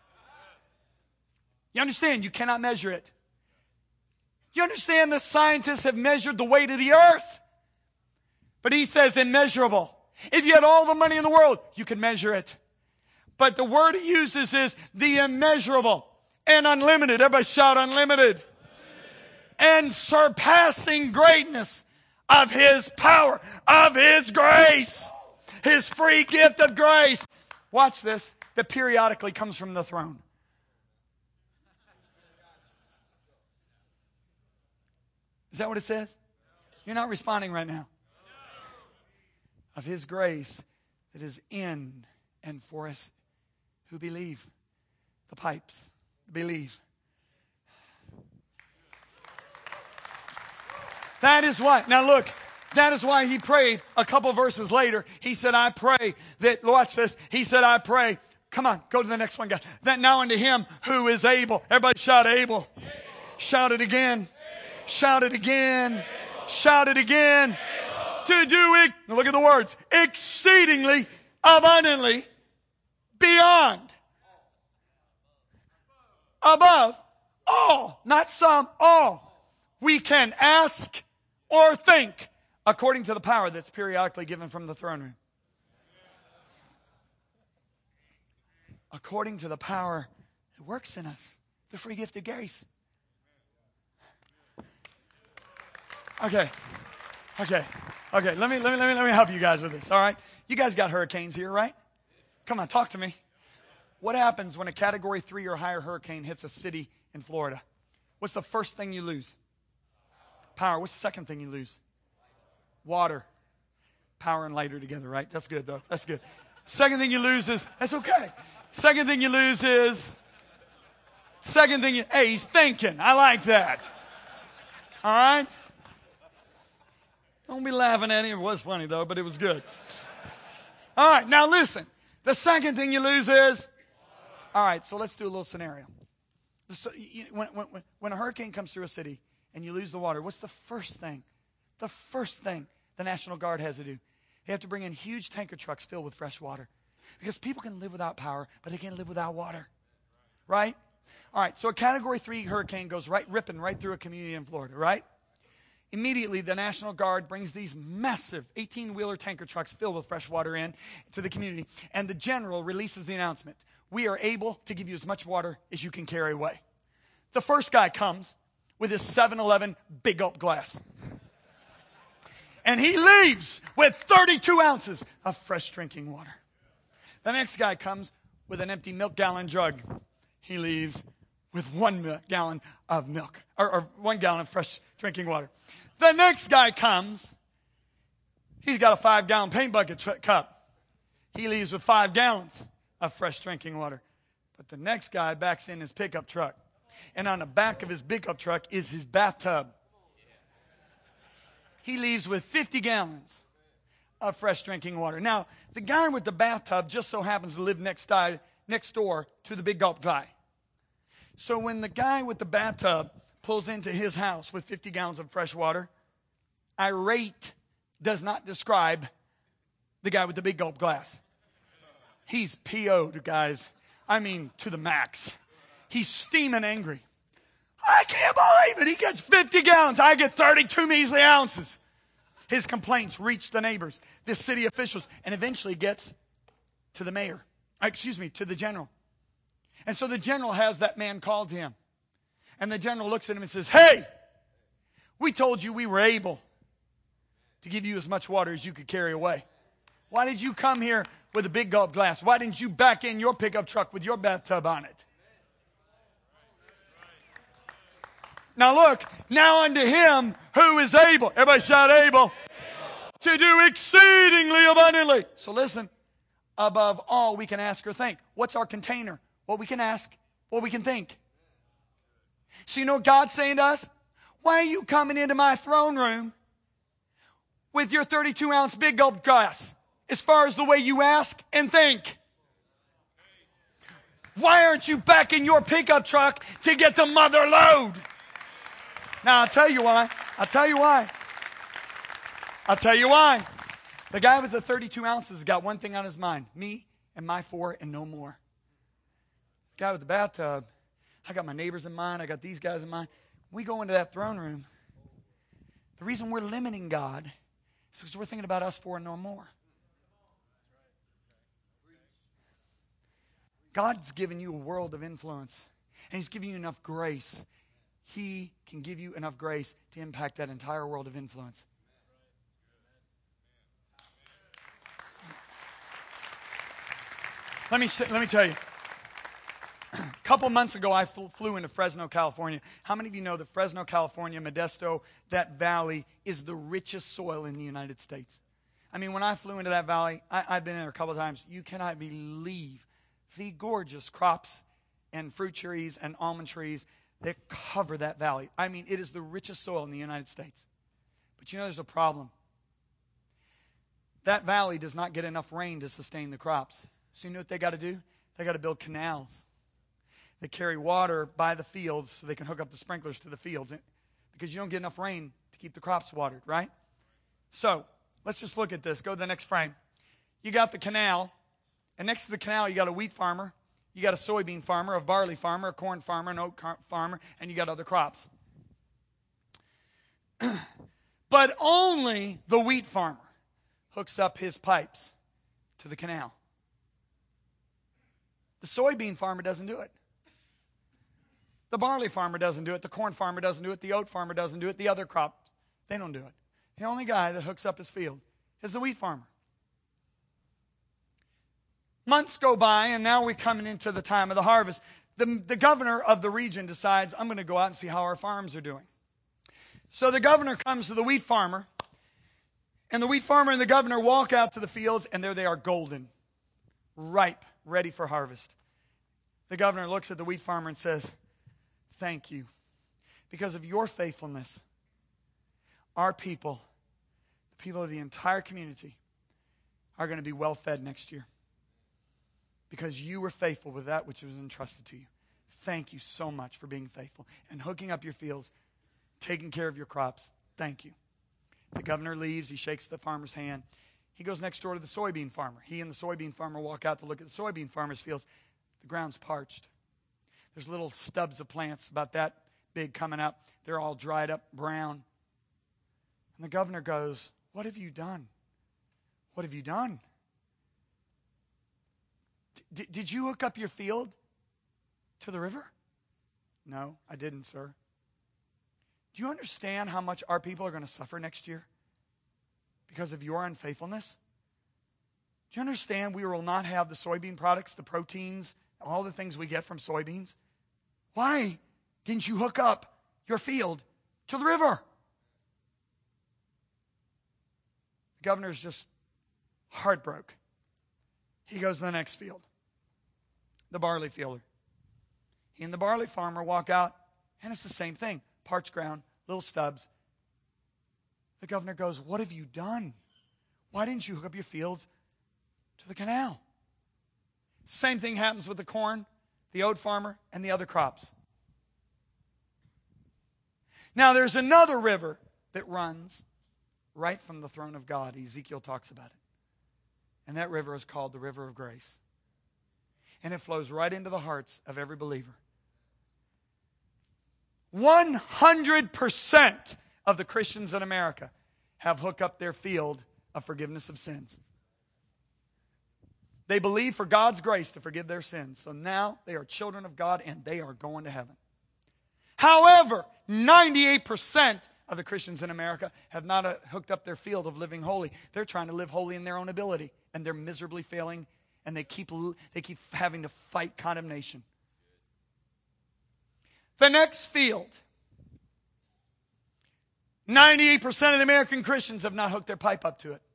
You understand? You cannot measure it. You understand the scientists have measured the weight of the earth? But he says immeasurable. If you had all the money in the world, you could measure it. But the word he uses is the immeasurable and unlimited. Everybody shout unlimited. And surpassing greatness of his power, of his grace, his free gift of grace. Watch this, that periodically comes from the throne. Is that what it says? You're not responding right now. Of his grace that is in and for us who believe. The pipes, believe. That is why. Now look, that is why he prayed a couple verses later. He said, I pray that, watch this. He said, I pray. Come on, go to the next one, guys. That now unto him who is able. Everybody shout able. Shout it again. Shout it again. Shout it again. To do it. Now look at the words. Exceedingly, abundantly, beyond, above, all, not some, all. We can ask or think according to the power that's periodically given from the throne room. According to the power that works in us. The free gift of grace. Okay. Let me help you guys with this, all right? You guys got hurricanes here, right? Come on, talk to me. What happens when a Category 3 or higher hurricane hits a city in Florida? What's the first thing you lose? Power. What's the second thing you lose? Water. Power and light are together, right? That's good, though. That's good. Second thing you lose is, that's okay. Second thing you lose is, hey, he's thinking. I like that. All right? Don't be laughing at him. It was funny, though, but it was good. All right, now listen. The second thing you lose is, all right, so let's do a little scenario. So, when a hurricane comes through a city and you lose the water, what's the first thing the National Guard has to do? They have to bring in huge tanker trucks filled with fresh water. Because people can live without power, but they can't live without water. Right? All right, so a Category 3 hurricane goes ripping right through a community in Florida, right? Immediately, the National Guard brings these massive 18-wheeler tanker trucks filled with fresh water in to the community. And the general releases the announcement. We are able to give you as much water as you can carry away. The first guy comes with his 7-Eleven big gulp glass. And he leaves with 32 ounces of fresh drinking water. The next guy comes with an empty milk gallon jug. He leaves with 1 gallon of milk, or 1 gallon of fresh drinking water. The next guy comes. He's got a 5-gallon paint bucket cup. He leaves with 5 gallons of fresh drinking water. But the next guy backs in his pickup truck. And on the back of his pickup truck is his bathtub. He leaves with 50 gallons of fresh drinking water. Now, the guy with the bathtub just so happens to live next door to the big gulp guy. So when the guy with the bathtub pulls into his house with 50 gallons of fresh water, irate does not describe the guy with the big gulp glass. He's PO'd, guys. I mean, to the max. He's steaming angry. I can't believe it. He gets 50 gallons. I get 32 measly ounces. His complaints reach the neighbors, the city officials, and eventually gets to the mayor. To the general. And so the general has that man called to him. And the general looks at him and says, hey, we told you we were able to give you as much water as you could carry away. Why did you come here with a big gulp glass? Why didn't you back in your pickup truck with your bathtub on it? Now look, now unto him who is able, everybody shout able, to do exceedingly abundantly. So listen, above all we can ask or think. What's our container? What we can ask, what we can think. So you know what God's saying to us? Why are you coming into my throne room with your 32-ounce big gulp glass as far as the way you ask and think? Why aren't you back in your pickup truck to get the mother load? Now, I'll tell you why. The guy with the 32 ounces has got one thing on his mind. Me and my 4 and no more. The guy with the bathtub, I got my neighbors in mind. I got these guys in mind. We go into that throne room. The reason we're limiting God is because we're thinking about us 4 and no more. God's given you a world of influence. And He's given you enough grace. He can give you enough grace to impact that entire world of influence. Let me tell you. A couple months ago, I flew into Fresno, California. How many of you know that Fresno, California, Modesto, that valley is the richest soil in the United States? I mean, when I flew into that valley, I've been there a couple of times. You cannot believe the gorgeous crops and fruit trees and almond trees that cover that valley. I mean, it is the richest soil in the United States. But you know there's a problem. That valley does not get enough rain to sustain the crops. So you know what they got to do? They got to build canals that carry water by the fields so they can hook up the sprinklers to the fields. Because you don't get enough rain to keep the crops watered, right? So let's just look at this. Go to the next frame. You got the canal. And next to the canal, you got a wheat farmer. You got a soybean farmer, a barley farmer, a corn farmer, an oat farmer, and you got other crops. But only the wheat farmer hooks up his pipes to the canal. The soybean farmer doesn't do it. The barley farmer doesn't do it. The corn farmer doesn't do it. The oat farmer doesn't do it. The other crop, they don't do it. The only guy that hooks up his field is the wheat farmer. Months go by, and now we're coming into the time of the harvest. The governor of the region decides, I'm going to go out and see how our farms are doing. So the governor comes to the wheat farmer, and the wheat farmer and the governor walk out to the fields, and there they are, golden, ripe, ready for harvest. The governor looks at the wheat farmer and says, thank you. Because of your faithfulness, our people, the people of the entire community, are going to be well fed next year. Because you were faithful with that which was entrusted to you. Thank you so much for being faithful and hooking up your fields, taking care of your crops. Thank you. The governor leaves. He shakes the farmer's hand. He goes next door to the soybean farmer. He and the soybean farmer walk out to look at the soybean farmer's fields. The ground's parched. There's little stubs of plants about that big coming up. They're all dried up, brown. And the governor goes, what have you done? What have you done? Did you hook up your field to the river? No, I didn't, sir. Do you understand how much our people are going to suffer next year because of your unfaithfulness? Do you understand we will not have the soybean products, the proteins, all the things we get from soybeans? Why didn't you hook up your field to the river? The governor's just heartbroken. He goes to the next field, the barley fielder. He and the barley farmer walk out, and it's the same thing. Parched ground, little stubs. The governor goes, what have you done? Why didn't you hook up your fields to the canal? Same thing happens with the corn, the oat farmer, and the other crops. Now there's another river that runs right from the throne of God. Ezekiel talks about it. And that river is called the river of grace. And it flows right into the hearts of every believer. 100% of the Christians in America have hooked up their field of forgiveness of sins. They believe for God's grace to forgive their sins. So now they are children of God and they are going to heaven. However, 98% of the Christians in America have not hooked up their field of living holy. They're trying to live holy in their own ability. And they're miserably failing. And they keep having to fight condemnation. The next field. 98% of the American Christians have not hooked their pipe up to it.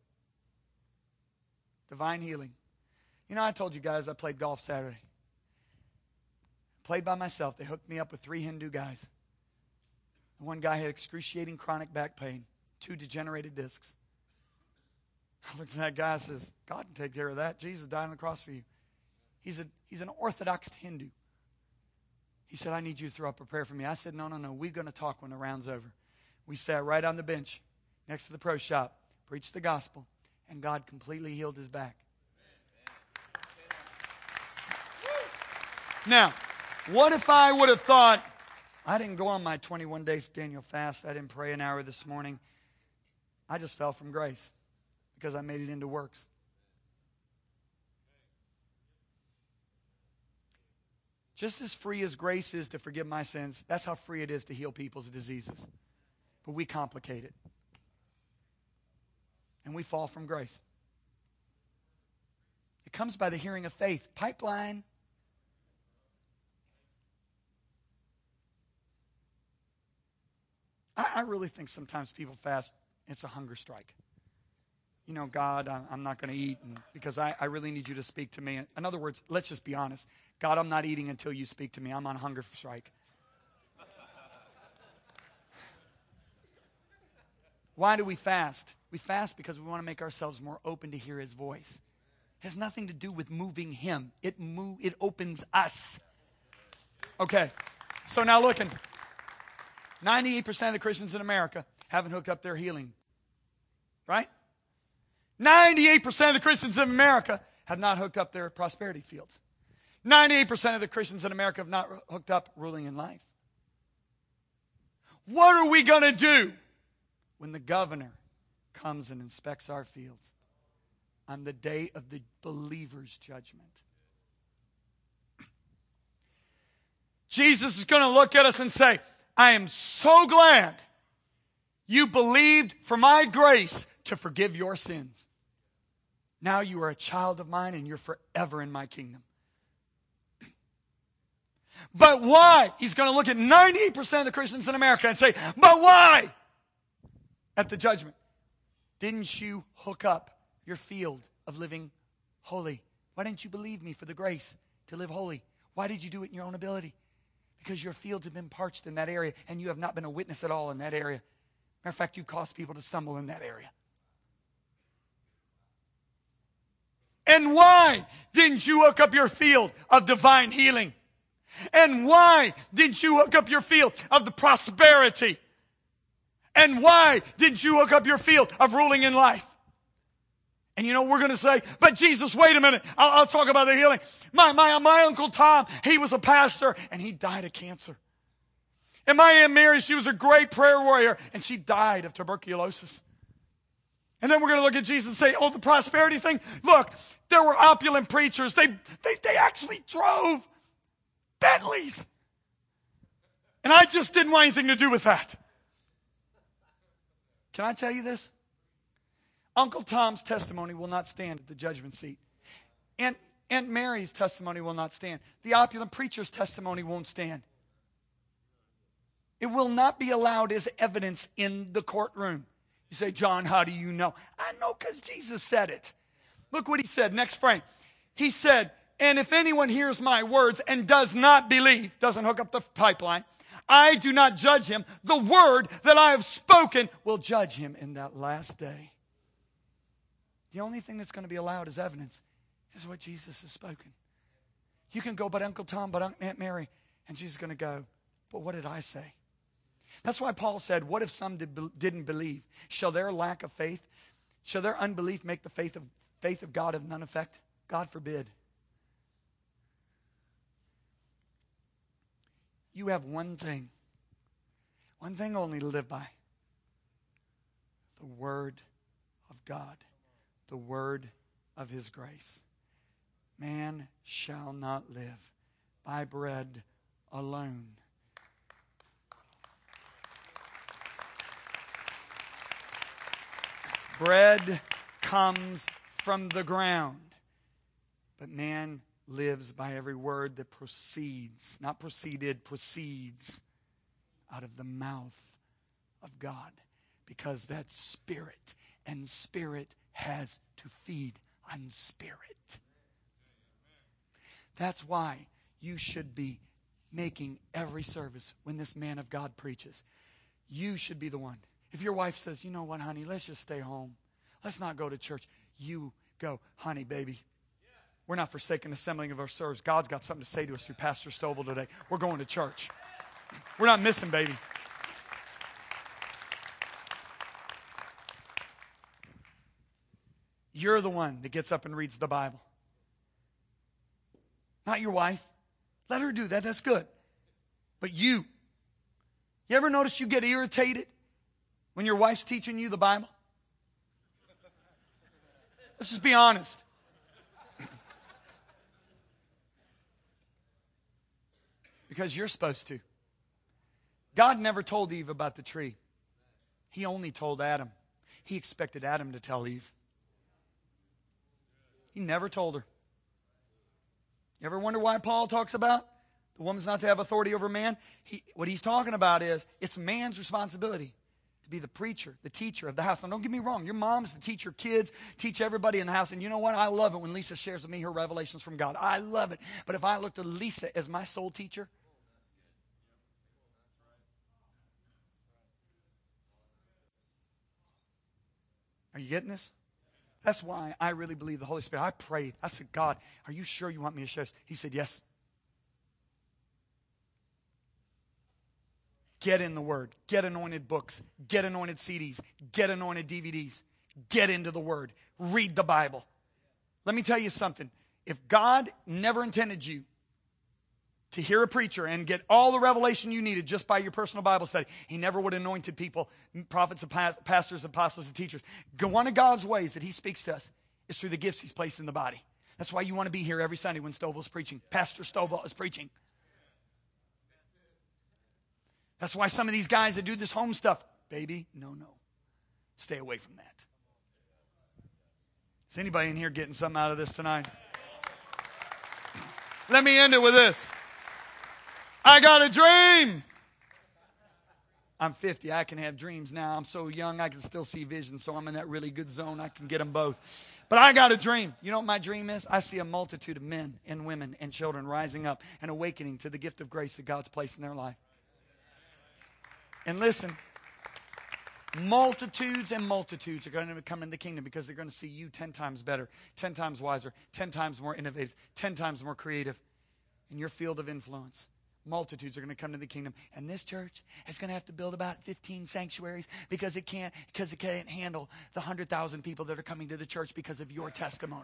Divine healing. You know, I told you guys I played golf Saturday. Played by myself. They hooked me up with 3 Hindu guys. One guy had excruciating chronic back pain, 2 degenerated discs. I looked at that guy and says, God can take care of that. Jesus died on the cross for you. He's an Orthodox Hindu. He said, I need you to throw up a prayer for me. I said, no. We're going to talk when the round's over. We sat right on the bench next to the pro shop, preached the gospel, and God completely healed his back. Now, what if I would have thought, I didn't go on my 21-day Daniel fast. I didn't pray an hour this morning. I just fell from grace because I made it into works. Just as free as grace is to forgive my sins, that's how free it is to heal people's diseases. But we complicate it. And we fall from grace. It comes by the hearing of faith. Pipeline. I really think sometimes people fast, it's a hunger strike. You know, God, I'm not going to eat because I really need you to speak to me. In other words, let's just be honest. God, I'm not eating until you speak to me. I'm on a hunger strike. Why do we fast? We fast because we want to make ourselves more open to hear his voice. It has nothing to do with moving him. It opens us. Okay, so now looking. 98% of the Christians in America haven't hooked up their healing. Right? 98% of the Christians in America have not hooked up their prosperity fields. 98% of the Christians in America have not hooked up ruling in life. What are we going to do when the governor comes and inspects our fields on the day of the believer's judgment. Jesus is going to look at us and say, I am so glad you believed for my grace to forgive your sins. Now you are a child of mine and you're forever in my kingdom. But why? He's going to look at 98% of the Christians in America and say, but why? At the judgment. Didn't you hook up your field of living holy? Why didn't you believe me for the grace to live holy? Why did you do it in your own ability? Because your fields have been parched in that area and you have not been a witness at all in that area. Matter of fact, you've caused people to stumble in that area. And why didn't you hook up your field of divine healing? And why didn't you hook up your field of the prosperity? And why didn't you hook up your field of ruling in life? And you know what we're going to say? But Jesus, wait a minute. I'll talk about the healing. My Uncle Tom, he was a pastor and he died of cancer. And my Aunt Mary, she was a great prayer warrior and she died of tuberculosis. And then we're going to look at Jesus and say, oh, the prosperity thing. Look, there were opulent preachers. They actually drove Bentleys. And I just didn't want anything to do with that. Can I tell you this? Uncle Tom's testimony will not stand at the judgment seat. Aunt Mary's testimony will not stand. The opulent preacher's testimony won't stand. It will not be allowed as evidence in the courtroom. You say, John, how do you know? I know because Jesus said it. Look what he said. Next frame. He said, and if anyone hears my words and does not believe, doesn't hook up the pipeline, I do not judge him. The word that I have spoken will judge him in that last day. The only thing that's going to be allowed as evidence is what Jesus has spoken. You can go, but Uncle Tom, but Aunt Mary. And Jesus is going to go, but what did I say? That's why Paul said, what if some didn't believe? Shall their lack of faith, shall their unbelief make the faith of God of none effect? God forbid. You have one thing only to live by. The word of God, the word of his grace. Man shall not live by bread alone. Bread comes from the ground, but man lives by every word that proceeds, not proceeded, proceeds out of the mouth of God. Because that's spirit, and spirit has to feed on spirit. That's why you should be making every service when this man of God preaches. You should be the one. If your wife says, you know what, honey, let's just stay home. Let's not go to church. You go, honey, baby. We're not forsaking the assembling of our service. God's got something to say to us through Pastor Stovall today. We're going to church. We're not missing, baby. You're the one that gets up and reads the Bible. Not your wife. Let her do that. That's good. But you ever notice you get irritated when your wife's teaching you the Bible? Let's just be honest. Because you're supposed to. God never told Eve about the tree. He only told Adam. He expected Adam to tell Eve. He never told her. You ever wonder why Paul talks about the woman's not to have authority over man? What he's talking about is it's man's responsibility to be the preacher, the teacher of the house. Now, don't get me wrong. Your mom's to teach your kids, teach everybody in the house. And you know what? I love it when Lisa shares with me her revelations from God. I love it. But if I look to Lisa as my sole teacher, are you getting this? That's why I really believe the Holy Spirit. I prayed. I said, God, are you sure you want me to share this? He said, yes. Get in the Word. Get anointed books. Get anointed CDs. Get anointed DVDs. Get into the Word. Read the Bible. Let me tell you something. If God never intended you to hear a preacher and get all the revelation you needed just by your personal Bible study. He never would have anointed people, prophets, pastors, apostles, and teachers. One of God's ways that he speaks to us is through the gifts he's placed in the body. That's why you want to be here every Sunday when Stovall's preaching. Pastor Stovall is preaching. That's why some of these guys that do this home stuff, baby, no. Stay away from that. Is anybody in here getting something out of this tonight? Let me end it with this. I got a dream. I'm 50. I can have dreams now. I'm so young, I can still see visions, so I'm in that really good zone. I can get them both. But I got a dream. You know what my dream is? I see a multitude of men and women and children rising up and awakening to the gift of grace that God's placed in their life. And listen, multitudes and multitudes are going to come in the kingdom because they're going to see you 10 times better, 10 times wiser, 10 times more innovative, 10 times more creative in your field of influence. Multitudes are going to come to the kingdom. And this church is going to have to build about 15 sanctuaries because it can't handle the 100,000 people that are coming to the church because of your testimony.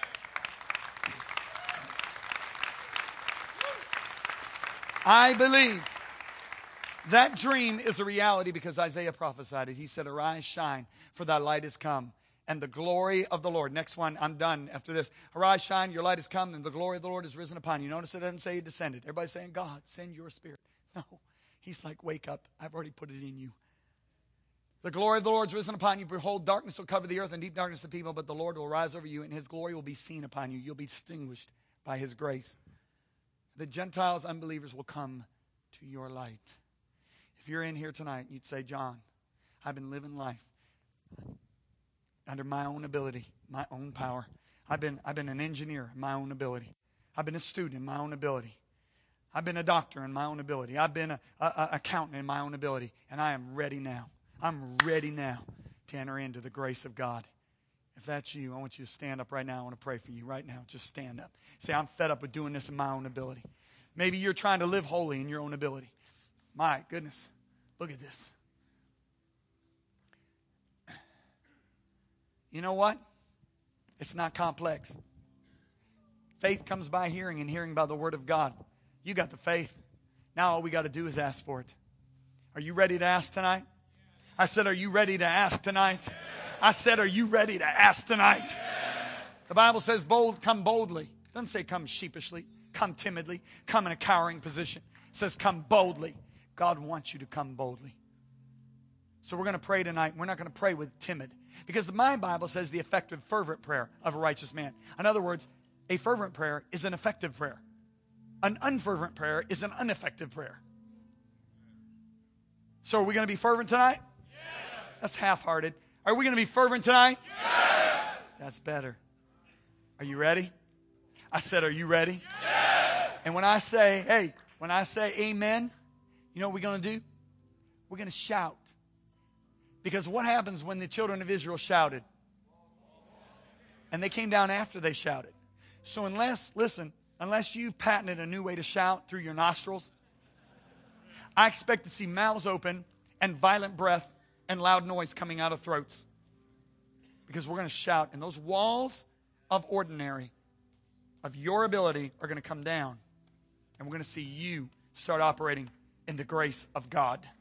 I believe that dream is a reality because Isaiah prophesied it. He said, arise, shine, for thy light is come, and the glory of the Lord. Next one, I'm done after this. Arise, shine, your light has come, and the glory of the Lord is risen upon you. Notice it doesn't say he descended. Everybody's saying, God, send your spirit. No, he's like, wake up. I've already put it in you. The glory of the Lord is risen upon you. Behold, darkness will cover the earth and deep darkness the people, but the Lord will rise over you, and his glory will be seen upon you. You'll be distinguished by his grace. The Gentiles, unbelievers, will come to your light. If you're in here tonight and you'd say, John, I've been living life under my own ability, my own power. I've been an engineer in my own ability. I've been a student in my own ability. I've been a doctor in my own ability. I've been an accountant in my own ability. And I am ready now. I'm ready now to enter into the grace of God. If that's you, I want you to stand up right now. I want to pray for you right now. Just stand up. Say, I'm fed up with doing this in my own ability. Maybe you're trying to live holy in your own ability. My goodness. Look at this. You know what? It's not complex. Faith comes by hearing, and hearing by the word of God. You got the faith. Now all we got to do is ask for it. Are you ready to ask tonight? I said, are you ready to ask tonight? I said, are you ready to ask tonight? The Bible says, come boldly. It doesn't say come sheepishly, come timidly, come in a cowering position. It says come boldly. God wants you to come boldly. So we're going to pray tonight. We're not going to pray with timid. Because my Bible says the effective, fervent prayer of a righteous man. In other words, a fervent prayer is an effective prayer. An unfervent prayer is an ineffective prayer. So are we going to be fervent tonight? Yes. That's half-hearted. Are we going to be fervent tonight? Yes. That's better. Are you ready? I said, are you ready? Yes. And when I say amen, you know what we're going to do? We're going to shout. Because what happens when the children of Israel shouted? And they came down after they shouted. So unless you've patented a new way to shout through your nostrils, I expect to see mouths open and violent breath and loud noise coming out of throats. Because we're going to shout. And those walls of ordinary, of your ability, are going to come down. And we're going to see you start operating in the grace of God.